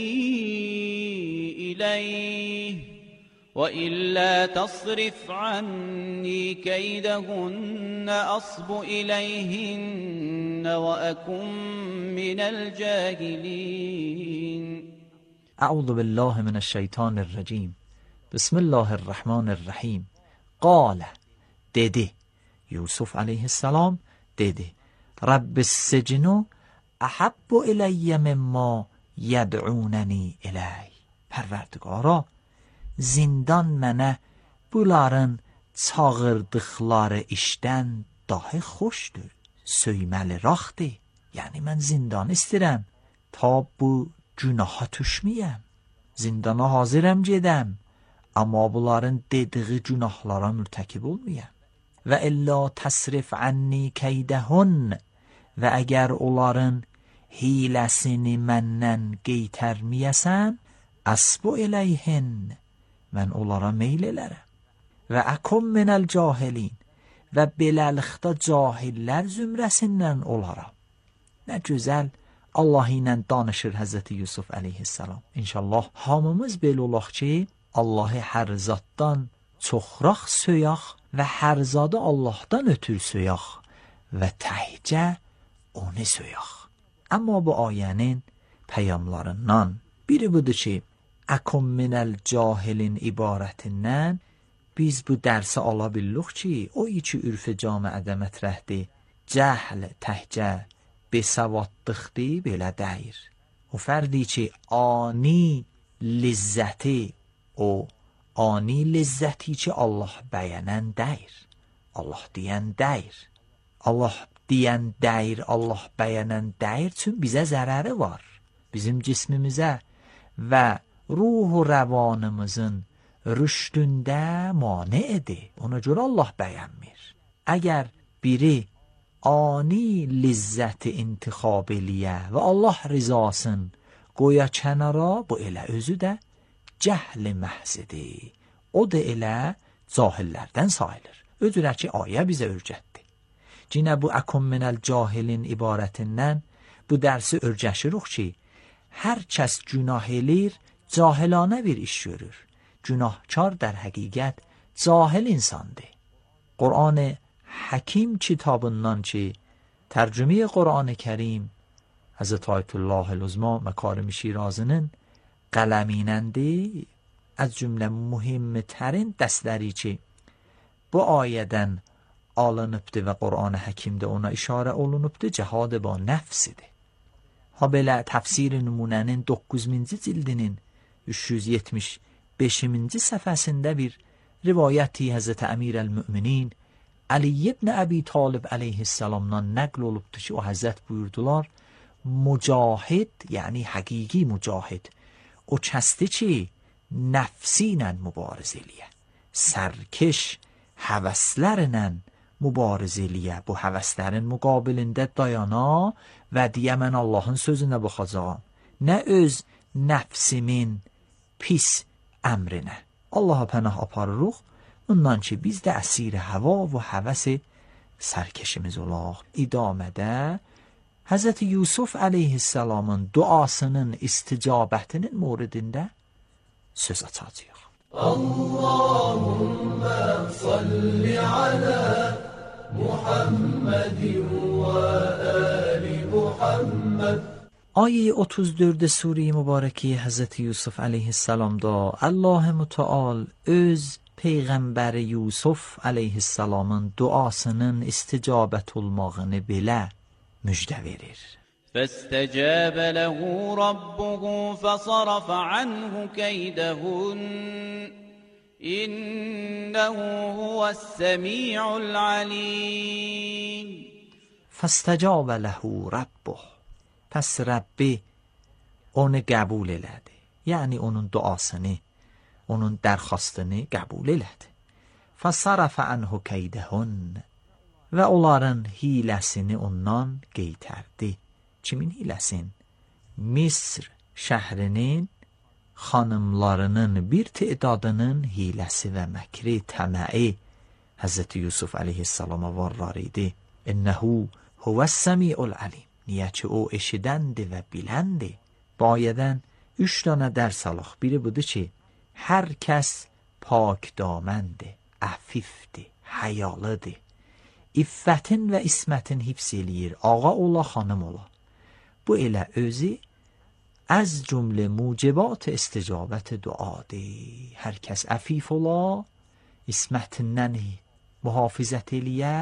إليه وإلا تصرف عني كيدهن أصب إليهن وأكن من الجاهلين. أعوذ بالله من الشيطان الرجيم. بسم الله الرحمن الرحيم. قال dedi Yusuf aleyhisselam dedi Rabb السجن أحب إلي مما يدعونني إليه. Pərverdigara, zindan mənə bunların çağırdıqları işdən daha xoşdur, söyməli raxdır. Yəni mən zindan istəyirəm ta bu günaha düşməyəm. Zindana hazırəm gedəm, amma bunların dediği günahlara mürtəkib olmayam. Və illə təsrif ənni keydəhun, və əgər onların hiləsini məndən qeytərməyəsən, əsbu eləyhin, mən onlara meyl elərəm. Və əkum minəl cahilin, və beləlikdə cahillər zümrəsindən olaram. Nə gözəl Allah ilə danışır Həzrəti Yusuf əleyhissalam. İnşallah hamımız belə olaq ki, Allahı hər zaddan çoxraq söyək və hər zadı Allahdan ötür söyək və təhcə onu söyək. Amma bu ayənin peyamlarından biri budur ki, əkum minəl cahilin ibarətindən biz bu dərsi ala billuq ki, o iki ürf-i camiədə mətrəhdir. Cəhl təhcə besavadlıqdır, belə deyir. O fərdi ki, ani lizzəti, o ani lizzəti ki, Allah bəyənən deyir. Allah deyən deyir. Allah deyən deyir, Allah bəyənən deyir, çünki bizə zərəri var. Bizim cismimizə və ruhu rəvanımızın rüşdündə manedir. Ona görə Allah bəyənmir. Əgər biri ani lizzəti intixab eləyə və Allah rizasın qoya kənara, bu elə özü də cəhli məhzidir. O da elə cahillərdən sayılır. Ödürə ki, ayə bizə örgətdir. Cinə bu əkum minəl cahilin ibarətindən bu dərsi örgəşirik ki, hər kəs günah elir, cahilanə bir iş görür. Günahkar در həqiqət cahil insandır. Qur'an-ı Həkim kitabından ki, tərcüme Qur'an-ı Kərim Həzrət Ayətullah el-Uzma Məkarim Şirazinin qələminəndir. Az cümlə mühimtərin dərsləri ki, bu ayədən alınıbdır və Qur'an-ı Həkimdə ona işarə olunubdur, cihad با nəfsidir. Ha belə təfsir nümunənin doqquz minci cildinin üç yüz yetmiş beşinci səhifəsində bir rivayəti Həzrət Əmir el-Müminin Ali ibn Abi Talib aleyhisselamdan nəql olubdur ki, o Həzrət buyurdular, mücahid, yəni həqiqi mücahid, o kəsdir ki, nəfsi ilə mübarizə eləyə, sərkeş həvəslərlə mübarizə eləyə, bu həvəslərin müqabilində dayana və deyə mən Allahın sözünə baxacağam, nə öz nəfsimin pis əmrinə. Allaha pənah aparırıq, ondan ki, biz də əsir həva və həvəsi sərkeşimiz olaq. İdamədə Həzrət Yusuf aleyhisselamın duasının isticabətinin moridində söz açacağıq. Allahümmə salli alə Muhammedin və əli Muhammed. Ayı otuz dörd Sure-i Mübarəki Həzrət Yusuf aleyhisselamda Allah Müteal öz Peyğəmbəri Yusuf aleyhisselamın duasının isticabət olmağını belə müjdə verir. فاستجاب له ربه فصرف عنه كيدهن إنه هو السميع العليم. فاستجاب له ربه، پس Rəbbi onu qəbul elədi. Yəni onun duasını, onun dərxastını qəbul elədi. فصرف عنه كيدهن və onların hiləsini ondan qeytərdi. Kimin hiləsin? Misr şəhrinin xanımlarının bir tədadının hiləsi və məkri, təməi Həzrət Yusuf aleyhisselama varlar idi. İnnəhu huvəs-səmi'ul alim. Niyə ki o eşidəndir və biləndir. Bu ayədən üç dənə dərs alaq. Biri budur ki, hər kəs pak daməndir, əfifdir, həyalıdır. İffətin və ismətin hifz eləyir. Ağa ola, xanım ola. Bu elə özü az cümlə mucibat isticabət duadır. Hər kəs əfif ola, ismətindən mühafizət eləyə,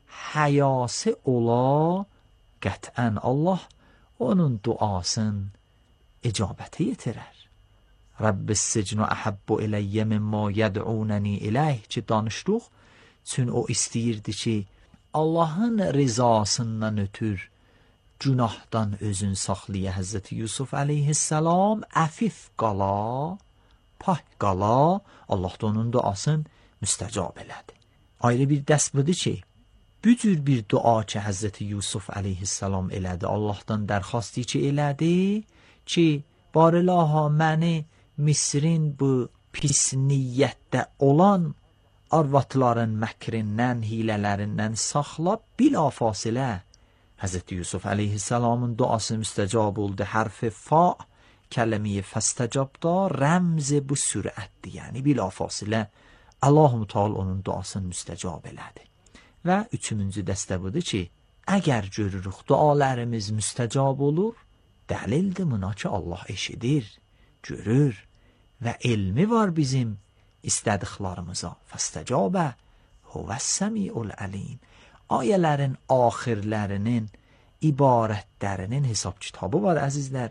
həyası ola, qətən Allah onun duasın icabətə yetirər. Rabbis sicnu əhəbbu eləyyə mimma yəd'unəni iləyh ki danışdıq. Çün o istəyirdi ki, Allahın rizasından ötür günahdan özün saxlaya Həzrət Yusuf aleyhisselam əfif qala, pak qala, Allah da onun duasını müstəcab elədi. Ayrı bir dərs budur ki, bu cür bir dua ki Həzrət Yusuf aleyhisselam elədi, Allahdan dərxasتی ki elədi ki, barilaha məni Misrin bu pis niyyətdə olan arvatların məkrindən, hilələrindən saxla, bilafasilə Həzrət Yusuf aleyhisselamın duası müstəcab oldu. Hərf fa kəlməyi fəstəcabda rəmzi bu sürətdir. Yəni bilafasilə Allah-u Teala onun duasını müstəcab elədi. Və üçüncü dəstə budur ki, əgər görürük dualarımız müstəcab olur, dəlildir buna ki Allah eşidir, görür və elmi var bizim istədiklarımıza. Fəstəcabə huvəs-səmi'ul alim. Ayələrin axirlərinin ibarətlərinin hesab kitabı var əzizlər.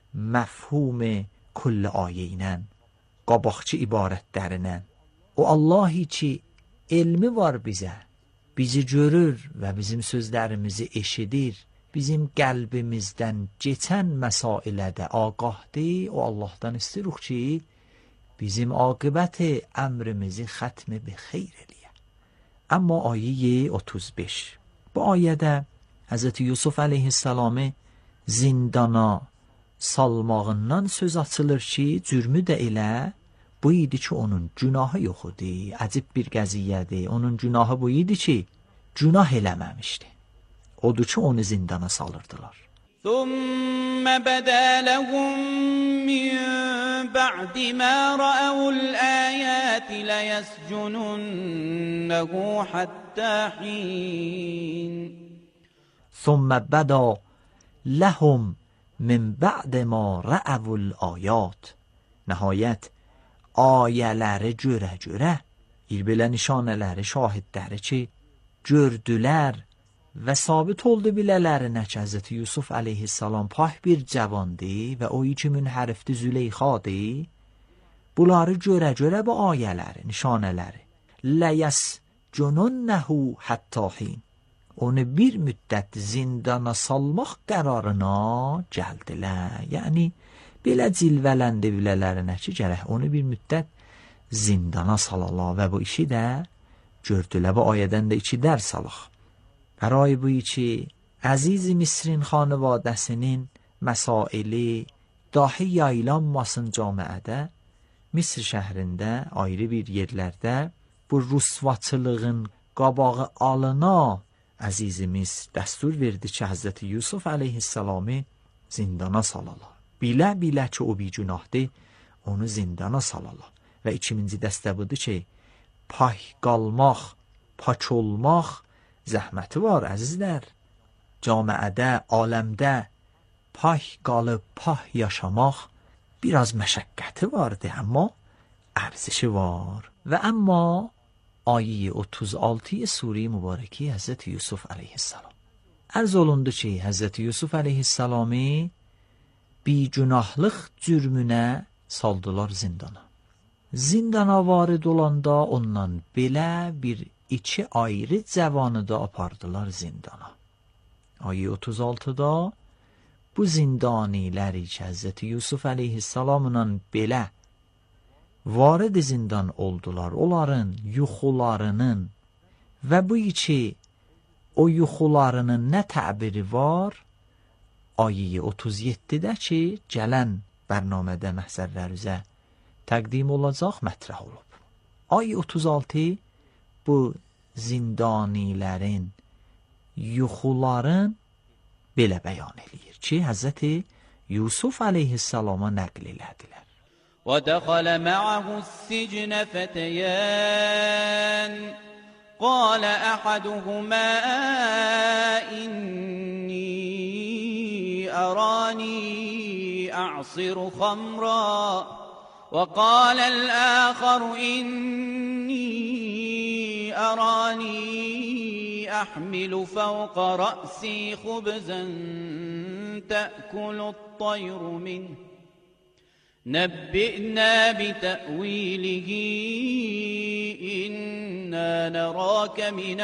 Məfhum kull ayə ilə, qabaqçı ibarətlərinə. O Allahi ki elmi var bizə, bizi görür və bizim sözlərimizi eşidir, bizim qəlbimizdən keçən məsailədə ağahdır. O Allahdan istəyirik ki bizim aqibəti əmrimizi xətmi bi xeyr eləyə. Amma ayə otuz beş. Bu ayədə Həzrət Yusuf aleyhisselamı zindana salmağından söz açılır ki, cürmü də elə bu idi ki, onun günahı yox idi. Əcib bir qəziyyədir. Onun günahı bu idi ki, günah eləməmişdi. Odur ki, onu zindana salırdılar. ثم بدا لهم من بعد ما رأوا الآيات ليسجننه حتى حين. ثم بدا لهم من بعد ما رأوا الآيات. Nəhayət ayələri görə-görə, il-belə nişanələri, şahidləri ki, gördülər və sabit oldu bilələrinə ki, Həzrət Yusuf aleyhisselam pah bir cavandır və o iki münhərifdir, Züleyxadır. Bunları görə-görə bu ayələri, nişanələri ləyəs yescununnehu hatta hin. Onu bir müddət zindana salmaq qərarına gəldilər. Yəni belə cilvələndirvələrinə ki, gərək onu bir müddət zindana salalar və bu işi də gördülər. Bu ayədən də iki dərs alaq. Bəray bu ki, əziz Misrin xanvadəsinin məsaili dahi yaylanmasın camiədə, Misr şəhrində, ayrı bir yerlərdə bu rüsvaçılığın qabağı alına əzizimiz dəstur verdi ki, Həzrəti Yusuf əleyhissalamı zindana salalar. Bilə-bilə ki, o bir günahdır, onu zindana salalar. Və ikinci dəstə budur ki, pay qalmaq, pak olmaq zəhməti var, əzizlər. Camiədə, aləmdə pay qalıb, pay yaşamaq biraz məşəqqəti vardır, amma ərzişi var. Və əmma ayə otuz altı Sure-i Mübarəki Həzrəti Yusuf əleyhissalam ərz olundu ki, Həzrəti Yusuf əleyhissalamı bir günahlıq cürmünə saldılar zindana. Zindana varid olanda ondan belə bir iki ayrı cavanı da apardılar zindana. Ayə otuz altıda bu zindaniləri ki, Həzrəti Yusuf əleyhissalamla belə varid zindan oldular, onların yuxularının və bu iki o yuxularının nə təbiri var? Ayə otuz yeddidə ki, gələn bərnamədə məhzərlər üzə təqdim olacaq, mətrəh olub. Ayə otuz altı bu zindanilərin yuxuların belə bəyan edir ki, Həzrəti Yusuf əleyhissalama nəql elədilər. ودخل معه السجن فتيان قال أحدهما إني أراني أعصر خمرا وقال الآخر إني أراني أحمل فوق رأسي خبزا تأكل الطير منه نبئنا بتأويله إنا نراك من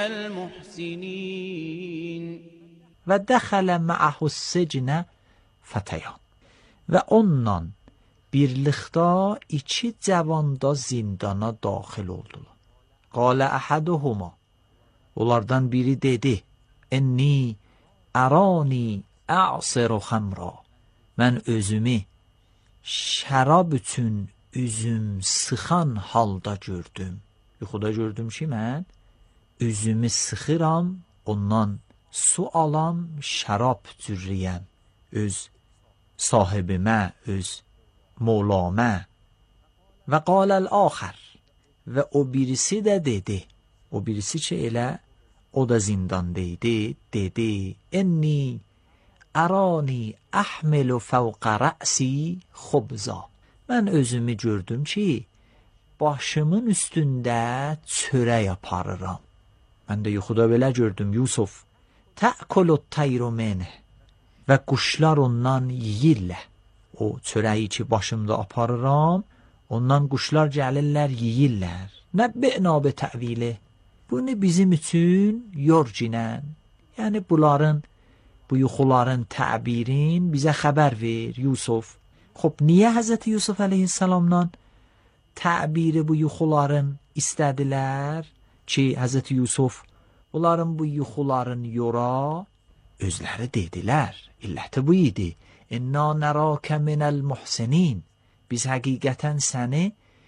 المحسنين. و دخل معه السجن فتیان و ondan birlikdə iki cavan da zindana daxil oldular. قال أحدهما onlardan biri dedi: "Enni arani a'siru xamra." Mən özümü şərab üçün üzüm sıxan halda gördüm. Yuxuda gördüm ki, mən üzümü sıxıram, ondan su alam, şərab cürriyəm. Öz sahibimə, öz Mevlamə. Və qaləl-axər və o birisi də dedi, o birisi ki, elə o da zindandaydı, dedi: "Enni arani ahmilu fawqa ra'si xubza." Mən özümü gördüm ki, başımın üstündə çörək aparıram. Mən də yuxuda belə gördüm, Yusuf. Ta'kulut tayru min və quşlar ondan yeyirlər. O çörəyi ki, başımda aparıram, ondan quşlar gəlirlər, yeyirlər. Nəbbi'na bi təvili. Bunu bizim üçün yorcinən. Yəni bunların, bu yuxuların təbirin bizə xəbər ver, Yusuf. Xob, niyə Həzrəti Yusuf əleyhissalamdan təbiri bu yuxuların istədilər ki, Həzrəti Yusuf bunların bu yuxuların yora? Özləri dedilər, illəti bu idi. İnna nərakə minəl muhsinin. Biz həqiqətən səni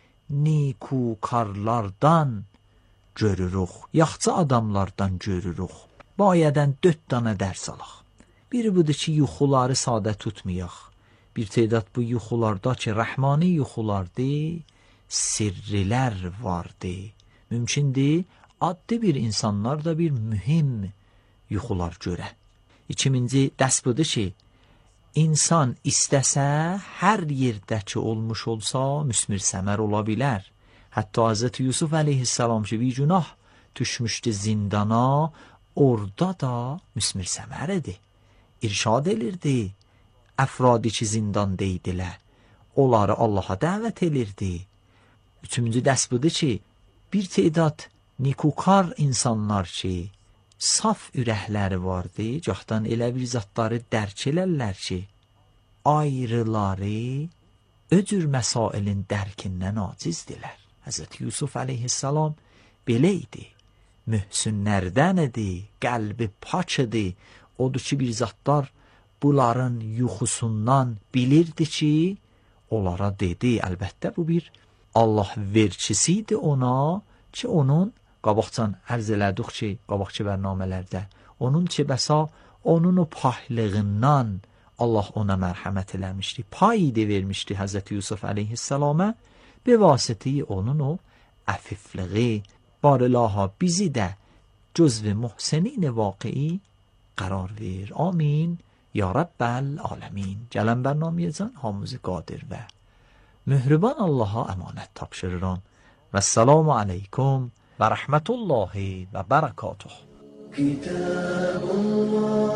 nikukarlardan görürük, yaxçı adamlardan görürük. Bu ayədən dörd dana dərs alaq. Biri budur ki, yuxuları sadə tutmayaq. Bir tədad bu yuxularda ki, rəhmani yuxulardır, sirrilər vardır. Mümkündür, addi bir insanlar da bir mühim yuxular görə. İkinci dərs budur ki, İnsan istəsə, hər yerdə ki olmuş olsa, müsmir səmər ola bilər. Hətta Həzrəti Yusuf əleyhissalam ki, bir günah düşmüşdü zindana, orada da müsmir səmər idi. İrşad elirdi, əfradi ki zindandaydılar, onları Allaha dəvət elirdi. Üçüncü dərs budur ki, bir tədad nikukar insanlar ki, saf ürəkləri vardı, gahdan elə bir zatları dərk elərlər ki, ayrıları öcür məsailin dərkindən acizdirlər. Həzrəti Yusuf əleyhissalam belə idi. Mühsünlərdən idi, qəlbi pak idi. Odur ki, bir zatlar bunların yuxusundan bilirdi ki, onlara dedi, əlbəttə bu bir Allah verçisiydi ona ki, onun qabaqcan ərz elədik ki, qabaqçı bərnamələrdə, onun ki, bəsa onun o pahlığından Allah ona mərhəmət eləmişdi, payı vermişdi Həzrəti Yusuf əleyhissalama, be vasitəyi onun o əfifliği, barılaha bizi də cüzv-i muhsinin vaqi'i qərar ver. Amin. Ya Rabbel alemin. Gələn bərnaməyə hamımızı qadir və mühriban Allaha əmanət tapşırıram. Və səlamu aleykum və rəhmətullahi və bərəkatuh. Kitabullah,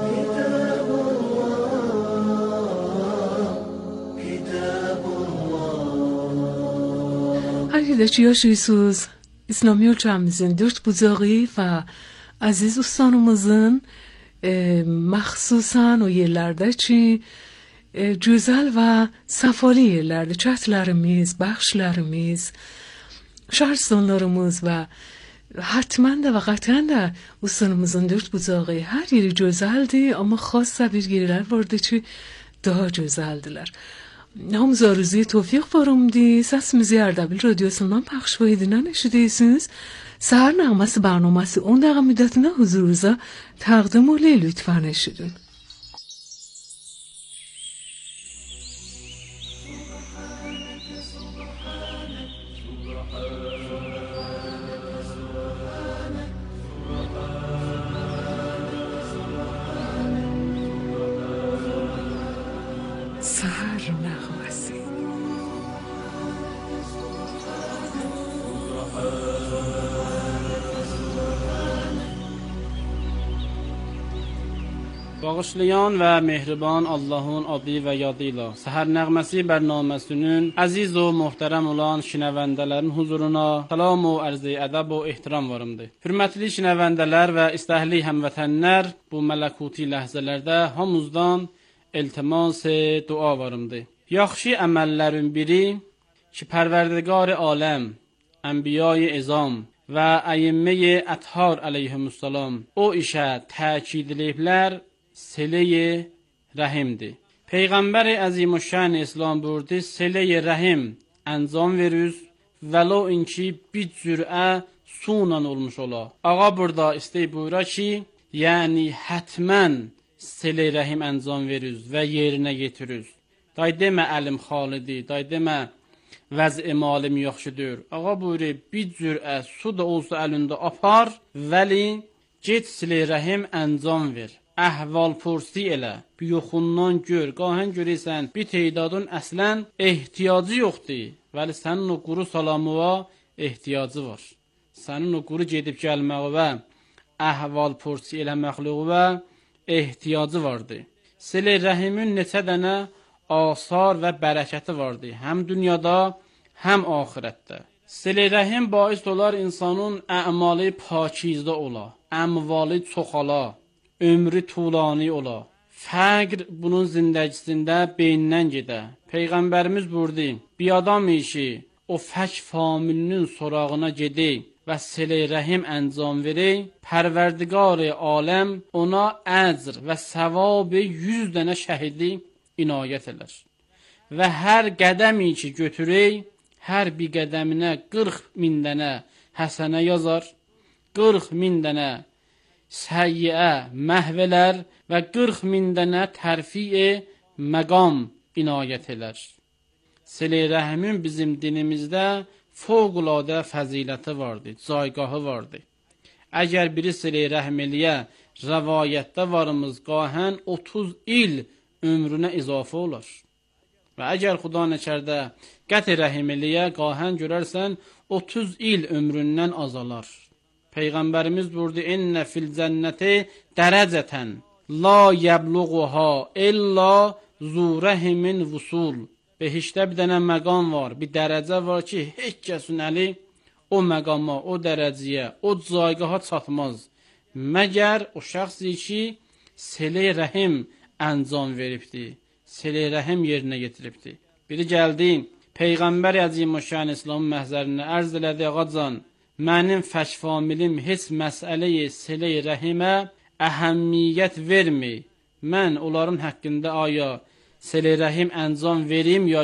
Kitabullah, Kitabullah. Arkadaş yaşıyorsunuz. İslami ölçemizin dört bucağı ve aziz ustanımızın e, məxsusən o yerlərdə ki, e, gözəl və səfalı yerlərdə çətlərimiz, bəxşlərimiz, şarstanlarımız və hatmən də və qətən də ustanımızın dört bucağı hər yeri gözəldir, amma xassa bir yerlər vardı ki, daha gözəldilər. Hamız arzuyu tevfik varımdı. Sesimizi Erdebil Radyosu'ndan pəxş və edinən eşidirsiniz. Səhər nəğməsi bərnaməsi on dəqiqə müddətinə huzurunuza təqdim olayım, lütfən eşidin. Səhər nəğməsi. Bağışlayan və mehriban Allahın adı və yadıyla Səhər Nəğməsi bərnaməsinin əziz və möhtərəm olan şinəvəndələrin huzuruna salam və ərz-i ədəb və ehtiram varımdır. Hürmətli şinəvəndələr və istəhli həmvətənlər, bu mələkuti ləhzələrdə hamımızdan iltimas dua varımdır. Yaxşı əməllərin biri ki, Pərverdigar aləm, Ənbiya-i Ezam və Əyimmə-i Əthar əleyhissalam o işə təkid ediblər, Sile-i Rəhimdir. Peyğəmbər-i Əzimüşşən İslam buyurdu, Sile-i Rəhim əncam veririz, vəlo inki bir cürə sunan olmuş ola. Ağa burada istəyib buyura ki, yəni hətmən Sile-i Rəhim əncam veririz və yerinə getiriz. Day demə əlim xalidir, day demə vəz-i malim yaxşıdır. Ağa buyurur, bir cürə su da olsa əlində apar, vəli get Sile-i Rəhim əncam ver. Əhval pursi elə, bir yoxundan gör, qahən görəsən, bir teydadın əslən ehtiyacı yoxdur, vəli sənin o quru salamıva ehtiyacı var. Sənin o quru gedib gəlməyə və əhval pursi elə məxluğa ehtiyacı vardır. Sile-i Rəhimin neçə dənə asar və bərəkəti vardır, həm dünyada, həm ahirətdə. Sile-i Rəhim bais olar insanın əmalı pakizdə ola, əmvalı çoxala, ömrü tulani ola. Fəqr bunun zindəcisində beynindən gedə. Peyğəmbərimiz buyurdu, bir adam işi o fək familinin sorağına gedi və Sile-i Rəhim əncam veri, Pərverdigar aləm ona əcr və səvabı yüz dənə şəhidi inayət elər. Və hər qədəmi ki götürək, hər bir qədəminə qırx min dənə həsənə yazar, qırx min dənə səyyə məhvələr və qırx min dənə tərfiyə məqam inayət elər. Sile-i Rəhimin bizim dinimizdə fövqəladə fəziləti vardır, caygahı vardır. Əgər biri Sile-i Rəhm eləyə, rəvayətdə varımız qahən otuz il ömrünə izafə olar. Və əgər xuda nəkərdə qət-i rəhim eləyə, qahən görərsən otuz il ömründən azalar. Peyğəmbərimiz buyurdu, İnnə fil cənnəti dərəcətən, la yəbluğuha illa zu rəhimin vusul. Behişdə bir dənə məqam var, bir dərəcə var ki, heç kəsin əli o məqama, o dərəcəyə, o caygaha çatmaz. Məgər o şəxs ki, sele rəhim əncam veribdi, sele rəhim yerinə getiribdi. Biri gəldi, Peyğəmbər Əzimuşşan İslamın məhzərinə ərz elədi, ağacan, mənim fəşfamilim heç məsələyi sele rəhimə əhəmmiyyət vermir. Mən onların haqqında aya sele rəhim əncam verim ya